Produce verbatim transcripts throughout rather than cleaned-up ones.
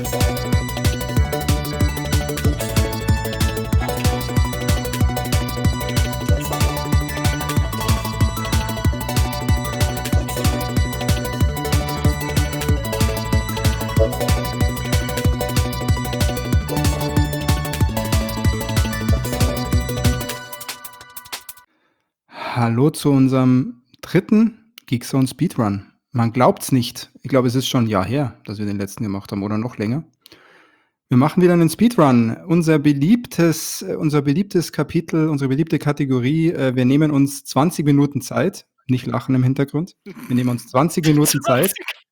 Hallo zu unserem dritten Geekzone Speedrun. Man glaubt's nicht. Ich glaube, es ist schon 'n Jahr her, dass wir den letzten gemacht haben oder noch länger. Wir machen wieder einen Speedrun. Unser beliebtes äh, unser beliebtes Kapitel, unsere beliebte Kategorie, äh, wir nehmen uns zwanzig Minuten Zeit. Nicht lachen im Hintergrund. Wir nehmen uns zwanzig Minuten Zeit,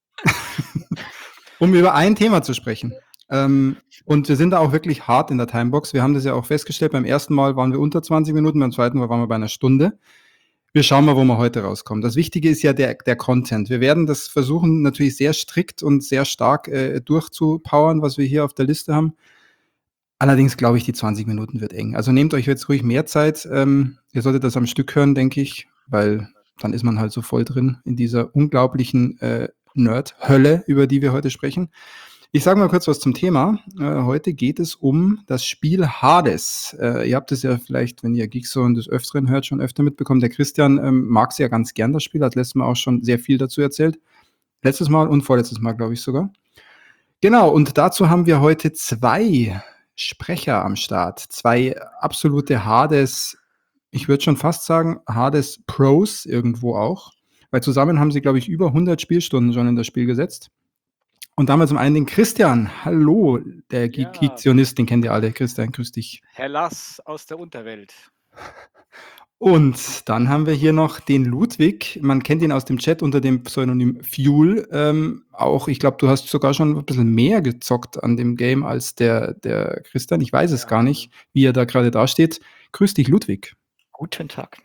um über ein Thema zu sprechen. Ähm, und wir sind da auch wirklich hart in der Timebox. Wir haben das ja auch festgestellt. Beim ersten Mal waren wir unter zwanzig Minuten, beim zweiten Mal waren wir bei einer Stunde. Wir schauen mal, wo wir heute rauskommen. Das Wichtige ist ja der der Content. Wir werden das versuchen, natürlich sehr strikt und sehr stark, äh, durchzupowern, was wir hier auf der Liste haben. Allerdings glaube ich, die zwanzig Minuten wird eng. Also, nehmt euch jetzt ruhig mehr Zeit. Ähm, ihr solltet das am Stück hören, denke ich, weil dann ist man halt so voll drin in dieser unglaublichen, äh, Nerd-Hölle, über die wir heute sprechen. Ich sage mal kurz was zum Thema. Äh, heute geht es um das Spiel Hades. Äh, ihr habt es ja vielleicht, wenn ihr Geekzone des Öfteren hört, schon öfter mitbekommen. Der Christian, ähm, mag's ja ganz gern, das Spiel, hat letztes Mal auch schon sehr viel dazu erzählt. Letztes Mal und vorletztes Mal, glaube ich sogar. Genau, und dazu haben wir heute zwei Sprecher am Start. zwei absolute Hades, ich würde schon fast sagen, Hades Pros irgendwo auch, weil zusammen haben sie, glaube ich, über hundert Spielstunden schon in das Spiel gesetzt. Und da haben wir zum einen den Christian. Hallo, der Ge Ja. Geekzionist, den kennt ihr alle. Christian, grüß dich. Herr Lass aus der Unterwelt. Und dann haben wir hier noch den Ludwig. Man kennt ihn aus dem Chat unter dem Pseudonym Fuel. Ähm, auch, ich glaube, du hast sogar schon ein bisschen mehr gezockt an dem Game als der, der Christian. Ich weiß es Ja. gar nicht, wie er da gerade dasteht. Grüß dich, Ludwig. Guten Tag.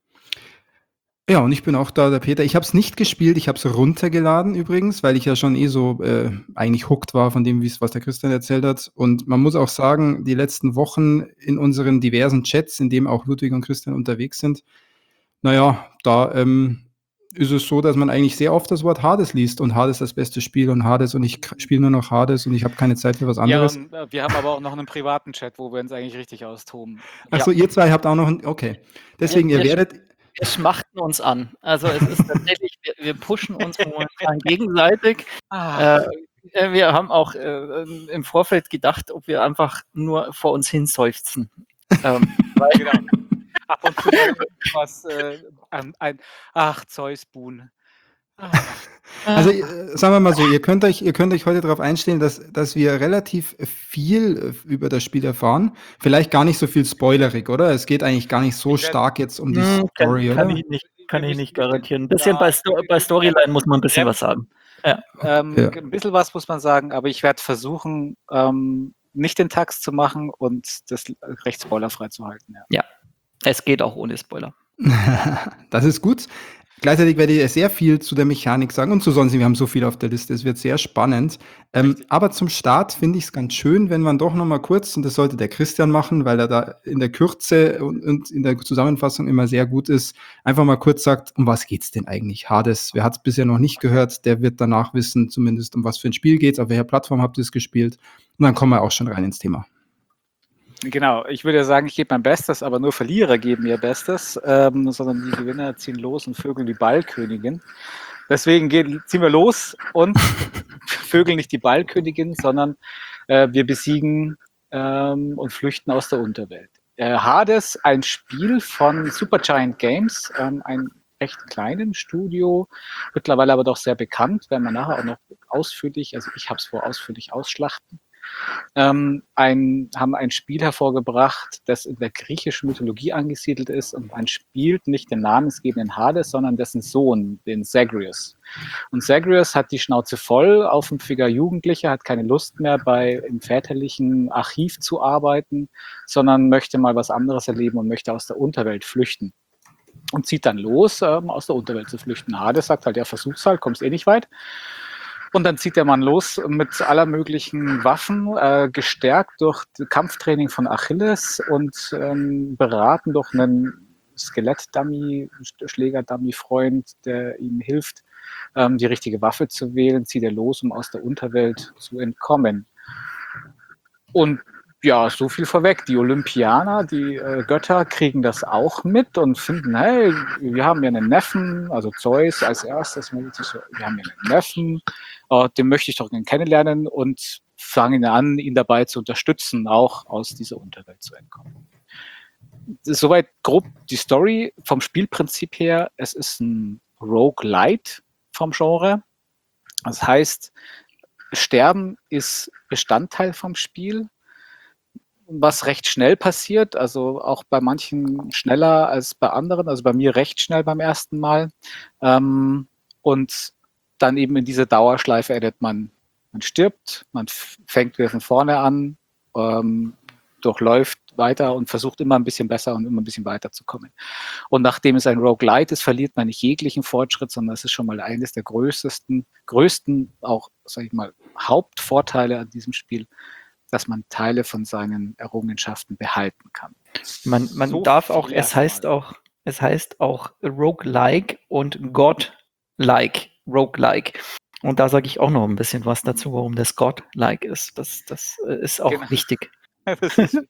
Ja, und ich bin auch da, der Peter. Ich habe es nicht gespielt, ich habe es runtergeladen übrigens, weil ich ja schon eh so äh, eigentlich hooked war von dem, wie's was der Christian erzählt hat. Und man muss auch sagen, die letzten Wochen in unseren diversen Chats, in dem auch Ludwig und Christian unterwegs sind, na ja, da ähm, ist es so, dass man eigentlich sehr oft das Wort Hades liest und Hades das beste Spiel und Hades und ich spiele nur noch Hades und ich habe keine Zeit für was Ja, anderes. und äh, wir haben aber auch noch einen privaten Chat, wo wir uns eigentlich richtig austoben. Ach so, ihr zwei habt auch noch 'n okay. Deswegen, ihr Wir- wir- werdet Wir schmachten uns an. Also es ist tatsächlich, wir, wir pushen uns momentan gegenseitig. Ah, Äh, wir haben auch äh, im Vorfeld gedacht, ob wir einfach nur vor uns hin seufzen. ähm, weil, genau. Ab und zu mal was, äh, ein, ein, ach, Zeus Buhn. Ah, Also, äh, sagen wir mal so, ihr könnt euch ihr könnt euch heute darauf einstellen, dass dass wir relativ viel, äh, über das Spiel erfahren. Vielleicht gar nicht so viel spoilerig, oder? Es geht eigentlich gar nicht so Ich werd- stark jetzt um die Hm, Story, kann, kann oder? ich nicht, kann Wir ich müssen- nicht garantieren. Ein bisschen Ja, bei, Sto bei Storyline muss man ein bisschen Ja. was sagen. Ja. ähm, Ja. Ein bisschen was muss man sagen, aber ich werde versuchen, ähm, nicht den Tax zu machen und das recht spoilerfrei zu halten. Ja. Es geht auch ohne Spoiler. Das ist gut. Gleichzeitig werde ich sehr viel zu der Mechanik sagen und zu sonst. Wir haben so viel auf der Liste. Es wird sehr spannend. Ähm, Richtig. aber zum Start finde ich es ganz schön, wenn man doch noch mal kurz, und das sollte der Christian machen, weil er da in der Kürze und, und in der Zusammenfassung immer sehr gut ist, einfach mal kurz sagt, um was geht's denn eigentlich? Hades, wer hat es bisher noch nicht gehört, der wird danach wissen, zumindest um was für ein Spiel geht's, auf welcher Plattform habt ihr es gespielt? Und dann kommen wir auch schon rein ins Thema. Genau, ich würde ja sagen, ich gebe mein Bestes, aber nur Verlierer geben ihr Bestes, ähm, sondern die Gewinner ziehen los und vögeln die Ballkönigin. Deswegen gehen, ziehen wir los und vögeln nicht die Ballkönigin, sondern äh, wir besiegen ähm, und flüchten aus der Unterwelt. Äh, Hades, ein Spiel von Supergiant Games, ähm, ein recht kleinen Studio, mittlerweile aber doch sehr bekannt, werden wir nachher auch noch ausführlich, also ich habe es vor, ausführlich ausschlachten. Ähm, ein, haben ein Spiel hervorgebracht, das in der griechischen Mythologie angesiedelt ist und man spielt nicht den namensgebenden Hades, sondern dessen Sohn, den Zagreus. Und Zagreus hat die Schnauze voll auf dem Finger Jugendlicher, hat keine Lust mehr bei im väterlichen Archiv zu arbeiten, sondern möchte mal was anderes erleben und möchte aus der Unterwelt flüchten. Und zieht dann los, ähm, aus der Unterwelt zu flüchten. Hades sagt halt, ja, versuch's halt, kommst eh nicht weit. Und dann zieht der Mann los mit aller möglichen Waffen, äh, gestärkt durch Kampftraining von Achilles und ähm, beraten durch einen Skelett-Dummy, Schläger-Dummy-Freund, der ihm hilft, ähm, die richtige Waffe zu wählen, zieht er los, um aus der Unterwelt zu entkommen. Und ja, so viel vorweg. Die Olympianer, die äh, Götter kriegen das auch mit und finden, hey, wir haben ja einen Neffen, also Zeus als erstes, wir haben ja einen Neffen, äh, den möchte ich doch gerne kennenlernen und fangen an, ihn dabei zu unterstützen, auch aus dieser Unterwelt zu entkommen. Soweit grob die Story vom Spielprinzip her. Es ist ein Roguelite vom Genre. Das heißt, Sterben ist Bestandteil vom Spiel, was recht schnell passiert, also auch bei manchen schneller als bei anderen, also bei mir recht schnell beim ersten Mal. Ähm, und dann eben in diese Dauerschleife endet man, man stirbt, man fängt wieder von vorne an, ähm, durchläuft weiter und versucht immer ein bisschen besser und immer ein bisschen weiterzukommen. Und nachdem es ein Roguelite ist, verliert man nicht jeglichen Fortschritt, sondern es ist schon mal eines der größten, größten auch, sag ich mal, Hauptvorteile an diesem Spiel, dass man Teile von seinen Errungenschaften behalten kann. Man, man So darf auch, viel es heißt erstmal. auch, es heißt auch Roguelike und God-like, Roguelike. Und da sage ich auch noch ein bisschen was dazu, warum das God-like ist. Das, das äh, ist auch Genau. wichtig. Das ist,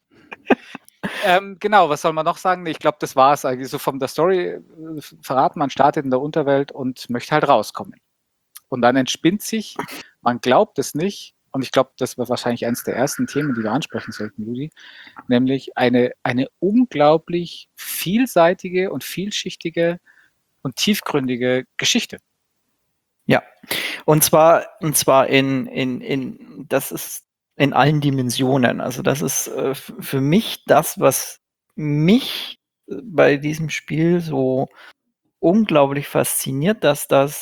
ähm, genau, was soll man noch sagen? Ich glaube, das war es eigentlich so von der Story äh, verraten. Man startet in der Unterwelt und möchte halt rauskommen. Und dann entspinnt sich, man glaubt es nicht, und ich glaube, das war wahrscheinlich eines der ersten Themen, die wir ansprechen sollten, Rudi, nämlich eine, eine unglaublich vielseitige und vielschichtige und tiefgründige Geschichte. Ja, und zwar, und zwar in, in, in, das ist in allen Dimensionen. Also das ist äh, f- für mich das, was mich äh, bei diesem Spiel so unglaublich fasziniert, dass das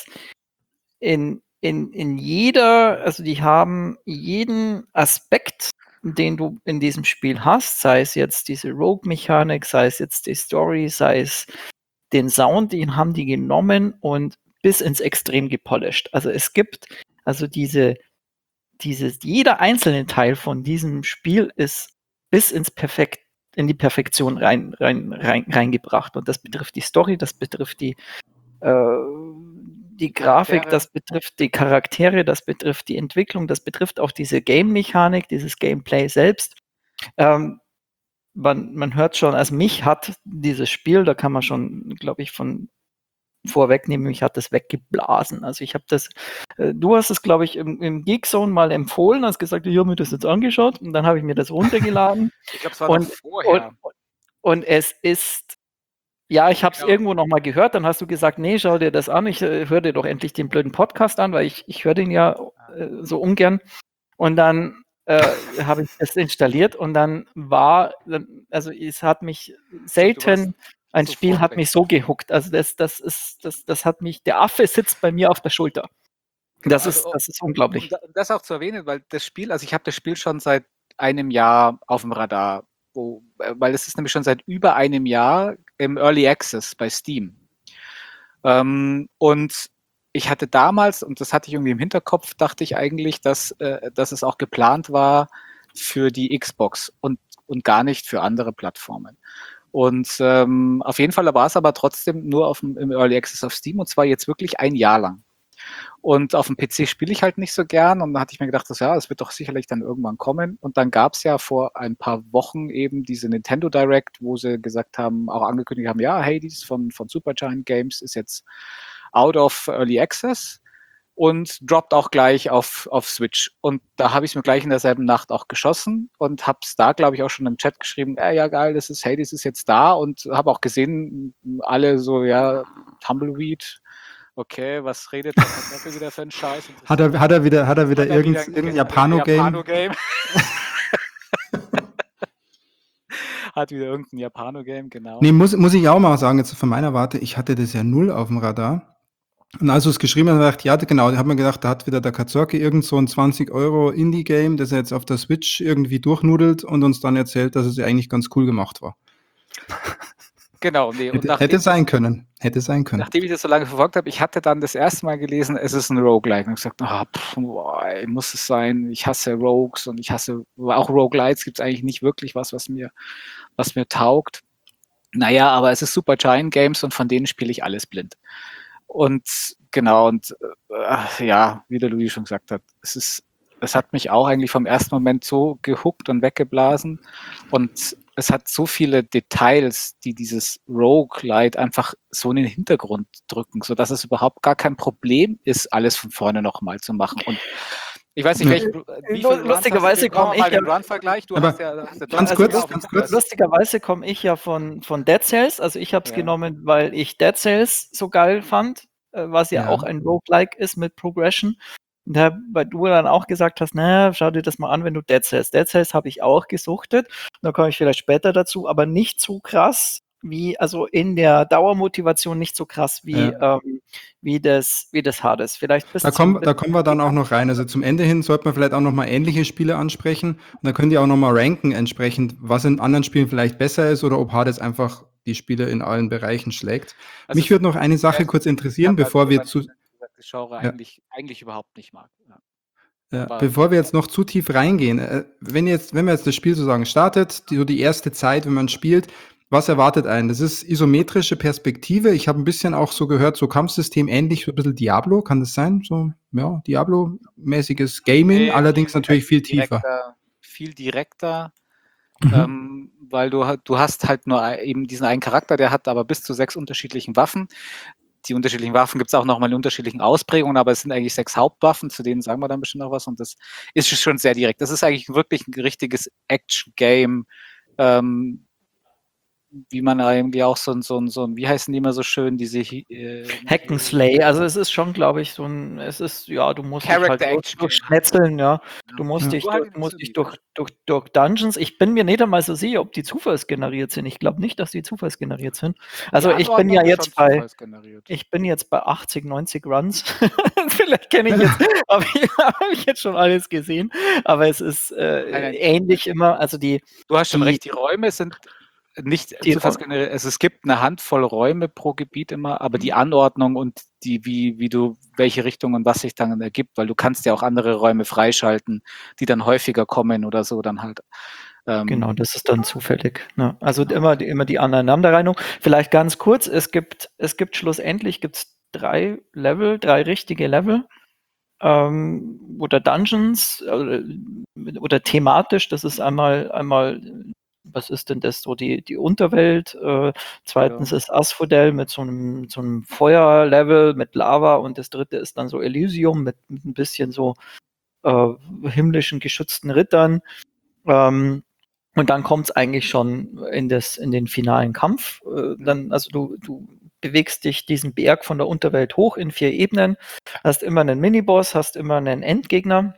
in, in, in jeder, also die haben jeden Aspekt, den du in diesem Spiel hast, sei es jetzt diese Rogue-Mechanik, sei es jetzt die Story, sei es den Sound, den haben die genommen und bis ins Extrem gepolished. Also es gibt, also diese, dieses, jeder einzelne Teil von diesem Spiel ist bis ins Perfekt, in die Perfektion rein, rein, rein, reingebracht. Und das betrifft die Story, das betrifft die, äh, die Grafik, Charaktere. das betrifft die Charaktere, das betrifft die Entwicklung, das betrifft auch diese Game-Mechanik, dieses Gameplay selbst. Ähm, man, man hört schon, also mich hat dieses Spiel, da kann man schon, glaube ich, von vorwegnehmen, mich hat das weggeblasen. Also ich habe das, äh, du hast es, glaube ich, im, im Geekzone mal empfohlen, hast gesagt, ich habe mir das jetzt angeschaut und dann habe ich mir das runtergeladen. Ich glaube, es war noch und, vorher. und, und es ist, ja, ich habe es Genau. irgendwo noch mal gehört, dann hast du gesagt, nee, schau dir das an, ich äh, höre dir doch endlich den blöden Podcast an, weil ich, ich höre den ja äh, so ungern. Und dann äh, habe ich das installiert und dann war, also es hat mich selten, ein Spiel sofort hat weg. mich so gehuckt. Also das, das ist, das, das hat mich, der Affe sitzt bei mir auf der Schulter. Das Also, ist, das ist um unglaublich. da- um das auch zu erwähnen, weil das Spiel, also ich habe das Spiel schon seit einem Jahr auf dem Radar, wo, äh, weil es ist nämlich schon seit über einem Jahr im Early Access bei Steam. Ähm, und ich hatte damals, und das hatte ich irgendwie im Hinterkopf, dachte ich eigentlich, dass, äh, dass es auch geplant war für die Xbox und, und gar nicht für andere Plattformen. Und ähm, auf jeden Fall war es aber trotzdem nur auf dem, im Early Access auf Steam und zwar jetzt wirklich ein Jahr lang. Und auf dem P C spiele ich halt nicht so gern. Und da hatte ich mir gedacht, dass, ja, das wird doch sicherlich dann irgendwann kommen. Und dann gab es ja vor ein paar Wochen eben diese Nintendo Direct, wo sie gesagt haben, auch angekündigt haben, ja, Hades von, von Supergiant Games ist jetzt out of Early Access und droppt auch gleich auf, auf Switch. Und da habe ich es mir gleich in derselben Nacht auch geschossen und habe es da, glaube ich, auch schon im Chat geschrieben, äh, ja geil, das ist Hades ist jetzt da und habe auch gesehen, alle so, ja, Tumbleweed, okay, was redet der Kartoffel wieder für einen Scheiß? Hat er, hat er wieder, hat er wieder Hat er irgendein, wieder ein irgendein Ge- Japano-Game? Japano-Game. Hat wieder irgendein Japano-Game, genau. Nee, muss, muss ich auch mal sagen, jetzt von meiner Warte, ich hatte das ja null auf dem Radar. Und als du es geschrieben hast, habe ich gedacht, ja, genau, da hat man gedacht, da hat wieder der Kazorki irgend so ein zwanzig Euro Indie-Game, das er jetzt auf der Switch irgendwie durchnudelt und uns dann erzählt, dass es ja eigentlich ganz cool gemacht war. Genau, nee. Und Hätte, nachdem, hätte sein können. Hätte sein können. nachdem ich das so lange verfolgt habe, ich hatte dann das erste Mal gelesen, es ist ein Roguelike. Und ich gesagt, ah, pff, boah, ey, muss es sein. Ich hasse Rogues und ich hasse auch Roguelites. Gibt es eigentlich nicht wirklich was, was mir, was mir taugt. Naja, aber es ist Supergiant Games und von denen spiele ich alles blind. Und genau, und äh, ja, wie der Louis schon gesagt hat, es ist es hat mich auch eigentlich vom ersten Moment so gehuckt und weggeblasen. Und es hat so viele Details, die dieses Roguelite einfach so in den Hintergrund drücken, sodass es überhaupt gar kein Problem ist, alles von vorne nochmal zu machen. Und ich weiß nicht, welchen, wie Lu- lustigerweise komme ich mal den ja- Run-Vergleich. Du Aber hast ja, hast ja ganz also kurz, genau, ganz wie- kurz. Lustigerweise komme ich ja von, von Dead Cells. Also ich habe es Ja. genommen, weil ich Dead Cells so geil fand, äh, was ja, Ja. auch ein Roguelike ist mit Progression. Und da, weil du dann auch gesagt hast, naja, schau dir das mal an, wenn du Dead Cells. Dead Cells habe ich auch gesuchtet. Da komme ich vielleicht später dazu, aber nicht so krass wie, also in der Dauermotivation nicht so krass wie, ähm, wie das, wie das Hades. Vielleicht bis Da zum- kommen, da kommen wir dann auch noch rein. Also zum Ende hin sollte man vielleicht auch noch mal ähnliche Spiele ansprechen. Und dann könnt ihr auch noch mal ranken entsprechend, was in anderen Spielen vielleicht besser ist oder ob Hades einfach die Spiele in allen Bereichen schlägt. Also Mich würde noch eine Sache Ja, kurz ich interessieren, habe bevor halt wir gesagt, zu, das Genre Ja. eigentlich, eigentlich überhaupt nicht mag. Ja. Ja, Aber- bevor wir jetzt noch zu tief reingehen, äh, wenn jetzt, wenn man jetzt das Spiel sozusagen startet, die, so die erste Zeit, wenn man spielt, was erwartet einen? Das ist isometrische Perspektive. Ich habe ein bisschen auch so gehört, so Kampfsystem ähnlich, so ein bisschen Diablo, kann das sein? So, ja, Diablo-mäßiges Gaming, Nee, allerdings natürlich viel tiefer. direkter, viel direkter, Mhm. ähm, weil du, ha- du hast halt nur ei- eben diesen einen Charakter, der hat aber bis zu sechs unterschiedlichen Waffen. Die unterschiedlichen Waffen gibt es auch nochmal in unterschiedlichen Ausprägungen, aber es sind eigentlich sechs Hauptwaffen, zu denen sagen wir dann bestimmt noch was und das ist schon sehr direkt. Das ist eigentlich wirklich ein richtiges Action-Game, ähm, wie man irgendwie auch so ein, so ein, so ein, wie heißen die immer so schön, diese äh, Hack'n'Slay, also es ist schon, glaube ich, so ein, es ist, ja, du musst dich halt Character durch, Action. durchschnetzeln, ja. Du musst Ja. dich, So durch, halt du musst so dich wie- durch, durch, durch Dungeons. Ich bin mir nicht einmal so sicher, ob die zufallsgeneriert sind. Ich glaube nicht, dass die zufallsgeneriert sind. Also Die ich bin ja Anordnung ist jetzt schon bei, zufallsgeneriert. ich bin jetzt bei achtzig, neunzig Runs. Vielleicht kenne ich jetzt, habe ich, hab ich jetzt schon alles gesehen. Aber es ist äh, Nein, nein. ähnlich immer. Also die, Du hast schon die- recht, die Räume sind nicht Die- zufallsgeneriert. Also es gibt eine Handvoll Räume pro Gebiet immer, aber Mhm. die Anordnung und die, wie, wie du, welche Richtung und was sich dann ergibt, weil du kannst ja auch andere Räume freischalten, die dann häufiger kommen oder so, dann halt. Ähm, Genau, das ist dann zufällig. Ne? Also Genau. immer, die- immer die Aneinanderreihung. Vielleicht ganz kurz, es gibt, es gibt schlussendlich gibt's drei Level, drei richtige Level. Ähm, oder Dungeons oder, oder thematisch, das ist einmal, einmal, was ist denn das so, die, die Unterwelt, äh, zweitens Genau. ist Asphodel mit so einem, so einem Feuerlevel mit Lava und das dritte ist dann so Elysium mit, mit ein bisschen so äh, himmlischen geschützten Rittern. Ähm, und dann kommt es eigentlich schon in, das, in den finalen Kampf. Äh, dann, also du, du bewegst dich diesen Berg von der Unterwelt hoch in vier Ebenen, hast immer einen Miniboss, hast immer einen Endgegner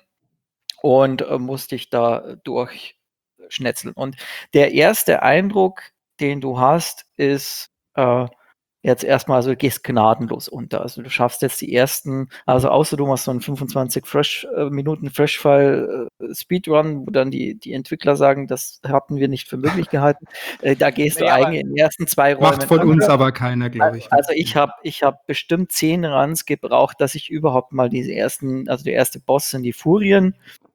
und äh, musst dich da durchschnetzeln. Und der erste Eindruck, den du hast, ist äh, jetzt erstmal, also du gehst gnadenlos unter. Also du schaffst jetzt die ersten, also außer du machst so einen fünfundzwanzig Fresh, äh, Minuten Freshfall äh, Speedrun, wo dann die, die Entwickler sagen, das hatten wir nicht für möglich gehalten. Äh, da gehst Nee, du aber- eigentlich in den ersten zwei Räumen. Macht von uns unter. aber keiner, glaube ich. Also ich habe ich hab bestimmt zehn Runs gebraucht, dass ich überhaupt mal diese ersten, also der erste Boss sind die Furien,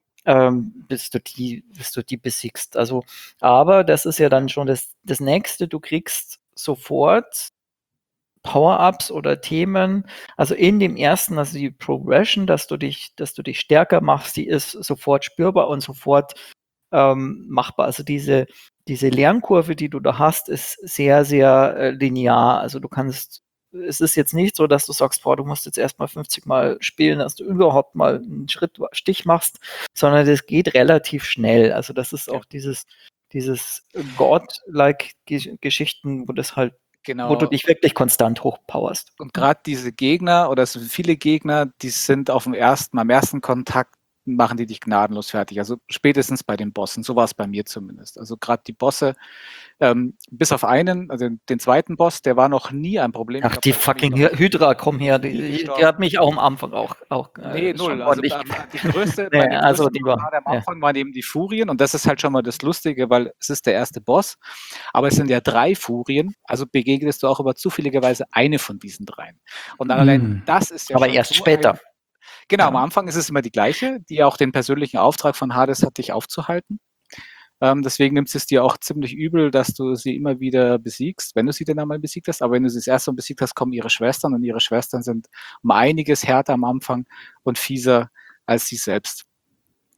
ähm, bis du die, bis du die besiegst. Also, aber das ist ja dann schon das, das nächste, du kriegst sofort Power-Ups oder Themen. Also in dem ersten, also die Progression, dass du dich, dass du dich stärker machst, die ist sofort spürbar und sofort ähm, machbar. Also diese, diese Lernkurve, die du da hast, ist sehr, sehr äh, linear. Also du kannst, es ist jetzt nicht so, dass du sagst, boah, du musst jetzt erstmal fünfzig Mal spielen, dass du überhaupt mal einen Schritt Stich machst, sondern das geht relativ schnell. Also das ist auch dieses, dieses God-like-Geschichten, wo das halt, Genau. wo du dich wirklich konstant hochpowerst. Und gerade diese Gegner oder so viele Gegner, die sind auf dem ersten, am ersten Kontakt machen die dich gnadenlos fertig. Also spätestens bei den Bossen. So war es bei mir zumindest. Also gerade die Bosse, ähm, bis auf einen, also den zweiten Boss, der war noch nie ein Problem. Ich Ach, glaub, die da bin ich fucking noch Hydra, komm her, nie die, die gestorben. hat mich auch am Anfang auch, auch Nee, äh, null. schon Also ordentlich. ähm, die größte, Nee, bei den also größten die war- gerade am ja. Anfang waren eben die Furien und das ist halt schon mal das Lustige, weil es ist der erste Boss, aber es sind ja drei Furien, also begegnest du auch über zufälligerweise eine von diesen dreien. Und dann allein Hm. das ist ja Aber schon erst so später. Ein, genau, Ja. am Anfang ist es immer die gleiche, die auch den persönlichen Auftrag von Hades hat, dich aufzuhalten. Ähm, deswegen nimmt es dir auch ziemlich übel, dass du sie immer wieder besiegst, wenn du sie denn einmal besiegt hast. Aber wenn du sie das erste Mal besiegt hast, kommen ihre Schwestern und ihre Schwestern sind um einiges härter am Anfang und fieser als sie selbst.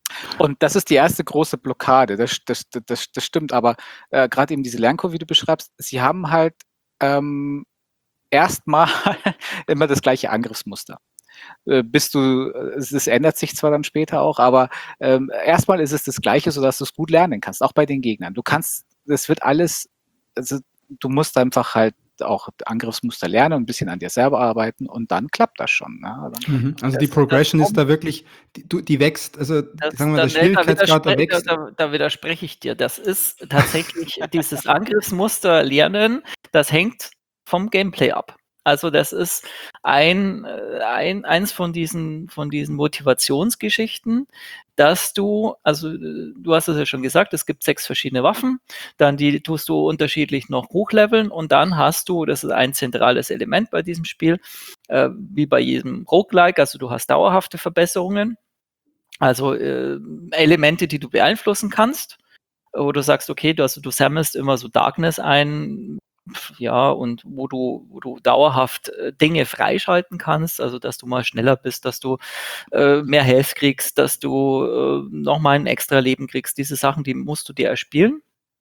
Und das ist die erste große Blockade, das das das das stimmt, aber, äh, grad eben diese Lernkurve, wie du beschreibst, sie haben halt, ähm, erst mal immer das gleiche Angriffsmuster. Äh, bis du äh, es es ändert sich zwar dann später auch, aber, ähm, erst mal ist es das Gleiche, sodass du's gut lernen kannst, auch bei den Gegnern. Du kannst das wird alles also, du musst einfach halt auch Angriffsmuster lernen und 'n bisschen an dir selber arbeiten und dann klappt das schon, ne? Dann Mhm. Also, die Das das Progression ist kommt da wirklich die du die wächst, also, Das sagen wir, der dann, ne, da Schwierigkeitsgrad, der widerspre da wächst. da da widerspreche ich dir. Das ist tatsächlich dieses Angriffsmuster lernen, das hängt vom Gameplay ab. Also, das ist ein äh, ein eins von diesen von diesen Motivationsgeschichten, dass du also, äh, du hast es ja schon gesagt, es gibt sechs verschiedene Waffen, dann die tust du unterschiedlich noch hochleveln und dann hast du das ist ein zentrales Element bei diesem Spiel, äh, wie bei jedem Roguelike, also, du hast dauerhafte Verbesserungen. Also, äh, Elemente, die du beeinflussen kannst, wo du sagst, okay, du also, du sammelst immer so Darkness ein, ja, und wo du wo du dauerhaft, äh, Dinge freischalten kannst, also, dass du mal schneller bist, dass du, äh, mehr Health kriegst, dass du, äh, noch mal 'n Extraleben kriegst. Diese Sachen, die musst du dir erspielen.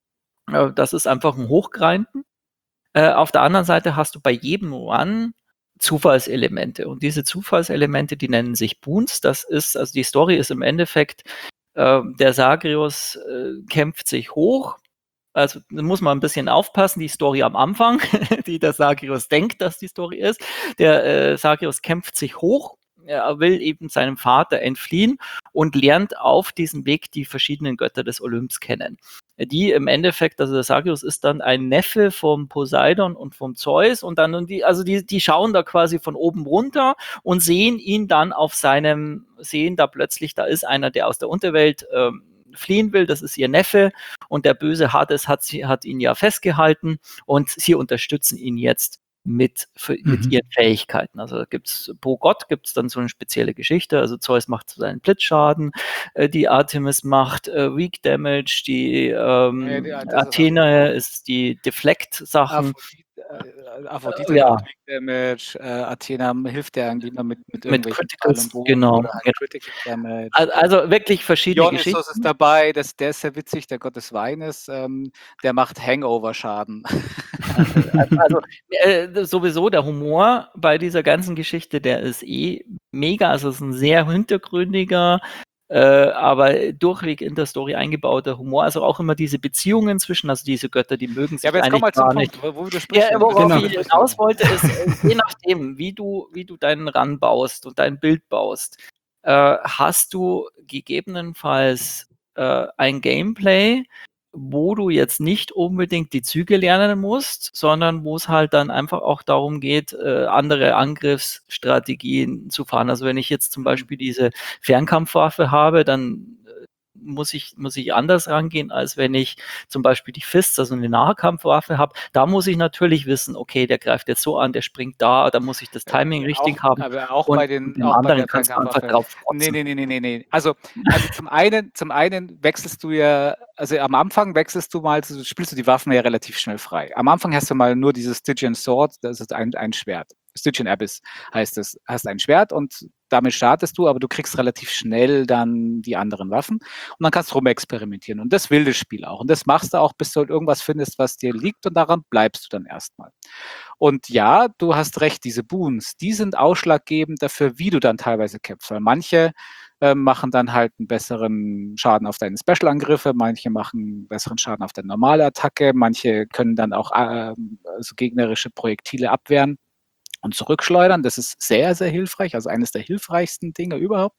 Äh, das ist einfach 'n Hochgrinden. Äh, auf der anderen Seite hast du bei jedem Run Zufallselemente und diese Zufallselemente, die nennen sich Boons. Das ist also, die Story ist im Endeffekt, ähm, der Zagreus, äh, kämpft sich hoch. Also, da muss man 'n bisschen aufpassen, die Story am Anfang, die der Zagreus denkt, dass die Story ist. Der, äh, Zagreus kämpft sich hoch. Er will eben seinem Vater entfliehen und lernt auf diesem Weg die verschiedenen Götter des Olymps kennen, die im Endeffekt also, der Zagreus ist dann ein Neffe vom Poseidon und vom Zeus und dann und die also, die die schauen da quasi von oben runter und sehen ihn dann auf seinem sehen da plötzlich, da ist einer, der aus der Unterwelt, ähm, fliehen will, das ist ihr Neffe und der böse Hades hat sie hat ihn ja festgehalten und sie unterstützen ihn jetzt mit für mit Mhm. ihren Fähigkeiten. Also, da gibt's pro Gott gibt's dann so 'ne spezielle Geschichte. Also, Zeus macht so seinen Blitzschaden, äh, die Artemis macht, äh, Weak Damage, die, Ja, ähm, ja, das ist also Athene ist die Deflect-Sachen. Aphrodite äh, Äh, Aphrodite ja. macht Weak Damage, äh, Athena hilft dir irgendwie immer mit mit Mit irgendwelchen Pfeil und Criticals, Bogen genau, oder halt genau. Critical Damage. Al also, wirklich verschiedene Dionysos ist Geschichten. dabei, das der ist sehr witzig, der Gott des Weines, ähm, der macht Hangover-Schaden. Also also, äh, sowieso der Humor bei dieser ganzen Geschichte, der ist eh mega. Also, es ist 'n sehr hintergründiger, äh, aber durchweg in der Story eingebauter Humor. Also, auch immer diese Beziehungen zwischen also, diese Götter, die mögen Ja, aber sich jetzt komm eigentlich mal zum gar nicht. Punkt, wo wo Ja, widersprichst du denn? Bis jetzt worauf Genau. ich widersprichst du hinaus mir. wollte, ist, äh, je nachdem, wie du wie du deinen Run baust und dein Bild baust, äh, hast du gegebenenfalls, äh, ein Gameplay, wo du jetzt nicht unbedingt die Züge lernen musst, sondern wo's halt dann einfach auch darum geht, äh, andere Angriffsstrategien zu fahren. Also, wenn ich jetzt zum Mhm. Beispiel diese Fernkampfwaffe habe, dann, äh, muss ich muss ich anders rangehen, als wenn ich zum Beispiel die Fists, also 'ne Nahkampfwaffe habe. Da muss ich natürlich wissen: „Okay, der greift jetzt so an, der springt da, da muss ich das Äh, Timing richtig auch haben.“ aber auch Und bei mit den dem auch bei anderen der kannst du einfach Fernkampfwaffe. drauf Ne, rotzen. ne, ne, ne, ne, ne. Also also, zum einen zum einen wechselst du ja also, am Anfang wechselst du mal so spielst du die Waffen ja relativ schnell frei. Am Anfang hast du mal nur dieses Stygian Sword, das ist ein ein Schwert. Stygian Abyss heißt es. Hast ein Schwert und damit startest du, aber du kriegst relativ schnell dann die anderen Waffen und dann kannst du rumexperimentieren und das will das Spiel auch. Und das machst du auch, bis du halt irgendwas findest, was dir liegt und daran bleibst du dann erst mal. Und ja, du hast recht, diese Boons, die sind ausschlaggebend dafür, wie du dann teilweise kämpfst, weil manche, ähm, machen dann halt 'n besseren Schaden auf deine Special-Angriffe, manche machen besseren Schaden auf deine normale Attacke, manche können dann auch, ähm, so gegnerische Projektile abwehren und zurückschleudern. Das ist sehr, sehr hilfreich, also, eines der hilfreichsten Dinge überhaupt.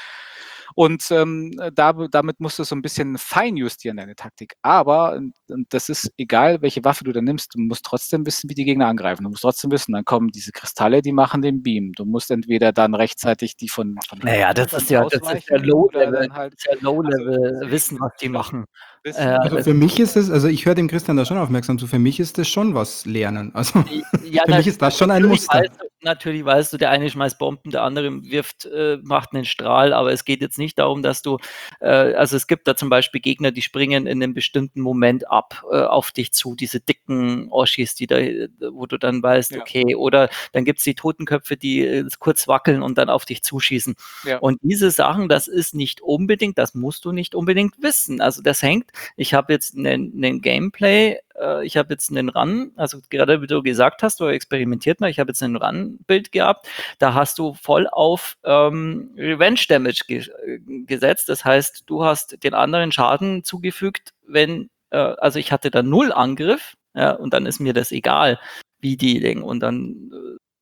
Und, ähm, da damit musst du so 'n bisschen feinjustieren, deine Taktik. Aber und und das ist egal, welche Waffe du da nimmst, du musst trotzdem wissen, wie die Gegner angreifen. Du musst trotzdem wissen, dann kommen diese Kristalle, die machen den Beam. Du musst entweder dann rechtzeitig die von von Na ja, hinten das dann ist die ja das ist ja ausweichen oder Low-Level dann halt das ist ja also, Low-Level deswegen Wissen, was die schlo machen. Bisschen. Äh, Also das, für mich ist es, also ich höre dem Christian da schon aufmerksam zu, für mich ist das schon was lernen. Also ja, für mich ist das schon ein natürlich Muster. Weißt du, natürlich weißt du, der eine schmeißt Bomben, der andere wirft, äh, macht einen Strahl, aber es geht jetzt nicht darum, dass du, äh, also es gibt da zum Beispiel Gegner, die springen in einem bestimmten Moment ab äh, auf dich zu, diese dicken Oschis, die da, wo du dann weißt, Ja. okay, oder dann gibt es die Totenköpfe, die äh, kurz wackeln und dann auf dich zuschießen. Ja. Und diese Sachen, das ist nicht unbedingt, das musst du nicht unbedingt wissen. Also das hängt, ich habe jetzt einen, einen Gameplay, äh, ich habe jetzt einen Run, also gerade wie du gesagt hast, oder experimentiert mal, ich habe jetzt einen Run-Bild gehabt, da hast du voll auf ähm, Revenge Damage ge gesetzt. Das heißt, du hast den anderen Schaden zugefügt, wenn, äh, also ich hatte da null Angriff, ja, und dann ist mir das egal, wie die Ding, und dann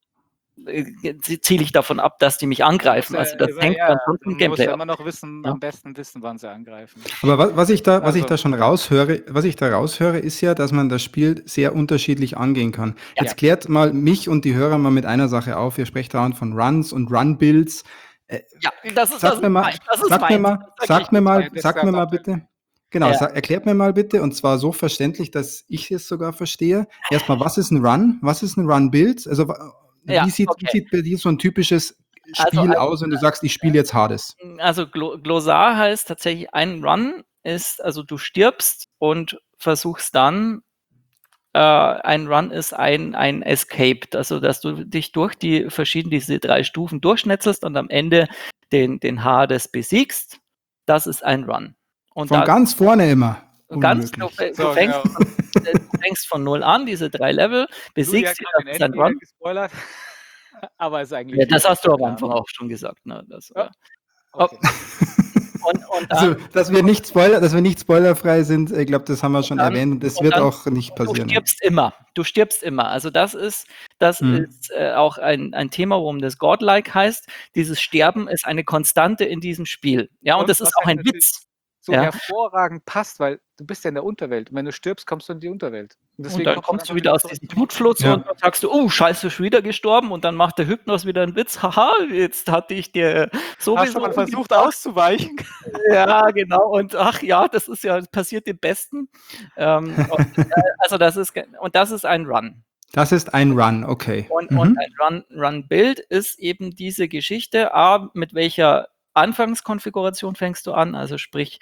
äh, ziele ich davon ab, dass die mich angreifen. Muss Also er- das ist er- hängt ja, dann schon vom man muss Gameplay ja ab. immer noch wissen, Ja. am besten wissen, wann sie angreifen. Aber was, was ich da, was ich Also- da schon raushöre, was ich da raushöre, ist ja, dass man das Spiel sehr unterschiedlich angehen kann. Ja. Jetzt klärt mal mich und die Hörer mal mit einer Sache auf. Ihr sprecht daran von Runs und Run-Builds. Ja, das ist, das Sagt ist mir mal, mein, das ist sagt mir meins. mal, Das sag sagt ich mir nicht. mal, Ja, das sagt mir sagt mal auch der- bitte. Genau, Ja. sag, erklärt mir mal bitte, und zwar so verständlich, dass ich es sogar verstehe. Erstmal, was ist ein Run? Was ist ein Run-Build? Also wa- Ja, wie, sieht, okay. wie sieht bei dir so ein typisches Also Spiel ein- aus, wenn du sagst, ich spiele jetzt Hades? Also Glo Glossar heißt tatsächlich, ein Run ist, also du stirbst und versuchst dann, äh, ein Run ist ein, ein Escape, also dass du dich durch die verschiedenen, diese drei Stufen durchschnetzelst und am Ende den, den Hades besiegst. Das ist ein Run. Und Von da ganz vorne immer. ganz, du, Unmöglich. du, So, fängst, genau. von, du fängst von null an, diese drei Level, Ludia besiegst sie, hat das den ist ein Endgegner Run. gespoilert, aber ist eigentlich. Ja, das hast du am klar. Anfang auch schon gesagt. Ne? Das, Ja. äh, Okay. und, und dann, Also, dass wir nicht Spoiler, dass wir nicht spoilerfrei sind, ich glaube, das haben wir schon dann- erwähnt und das und wird dann- auch nicht Du passieren. stirbst immer. Du stirbst immer. Also das ist, das Mhm. ist äh, auch ein, ein Thema, warum das Godlike heißt. Dieses Sterben ist eine Konstante in diesem Spiel. Ja, und, Und das was ist auch halt ein natürlich Witz. So Ja. hervorragend passt, weil du bist ja in der Unterwelt. Und wenn du stirbst, kommst du in die Unterwelt. Und, Und dann kommst du wieder aus zurück. diesem Blutfluss Ja. und dann sagst du, oh, scheiße, schon wieder gestorben. Und dann macht der Hypnos wieder einen Witz. Haha, jetzt hatte ich dir sowieso... Hast du mal versucht umgebracht. auszuweichen? Ja, genau. Und ach ja, das ist ja, das passiert dem Besten. Ähm, und, äh, also das ist, ge- und das ist ein Run. Das ist ein Run, okay. Und, Mhm. und ein Run, Run-Build ist eben diese Geschichte, A, mit welcher Anfangskonfiguration fängst du an, also sprich,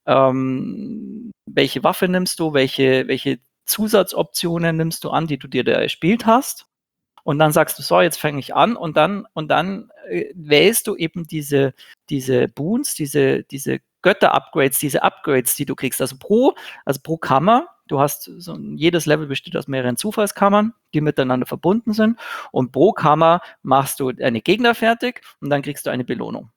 ähm, welche Waffe nimmst du, welche, welche Zusatzoptionen nimmst du an, die du dir da erspielt hast. Und dann sagst du, so, jetzt fange ich an, und dann, und dann äh, wählst du eben diese, diese Boons, diese, diese Götter-Upgrades, diese Upgrades, die du kriegst. Also pro, also pro Kammer, du hast so, jedes Level besteht aus mehreren Zufallskammern, die miteinander verbunden sind. Und pro Kammer machst du eine Gegner fertig und dann kriegst du eine Belohnung.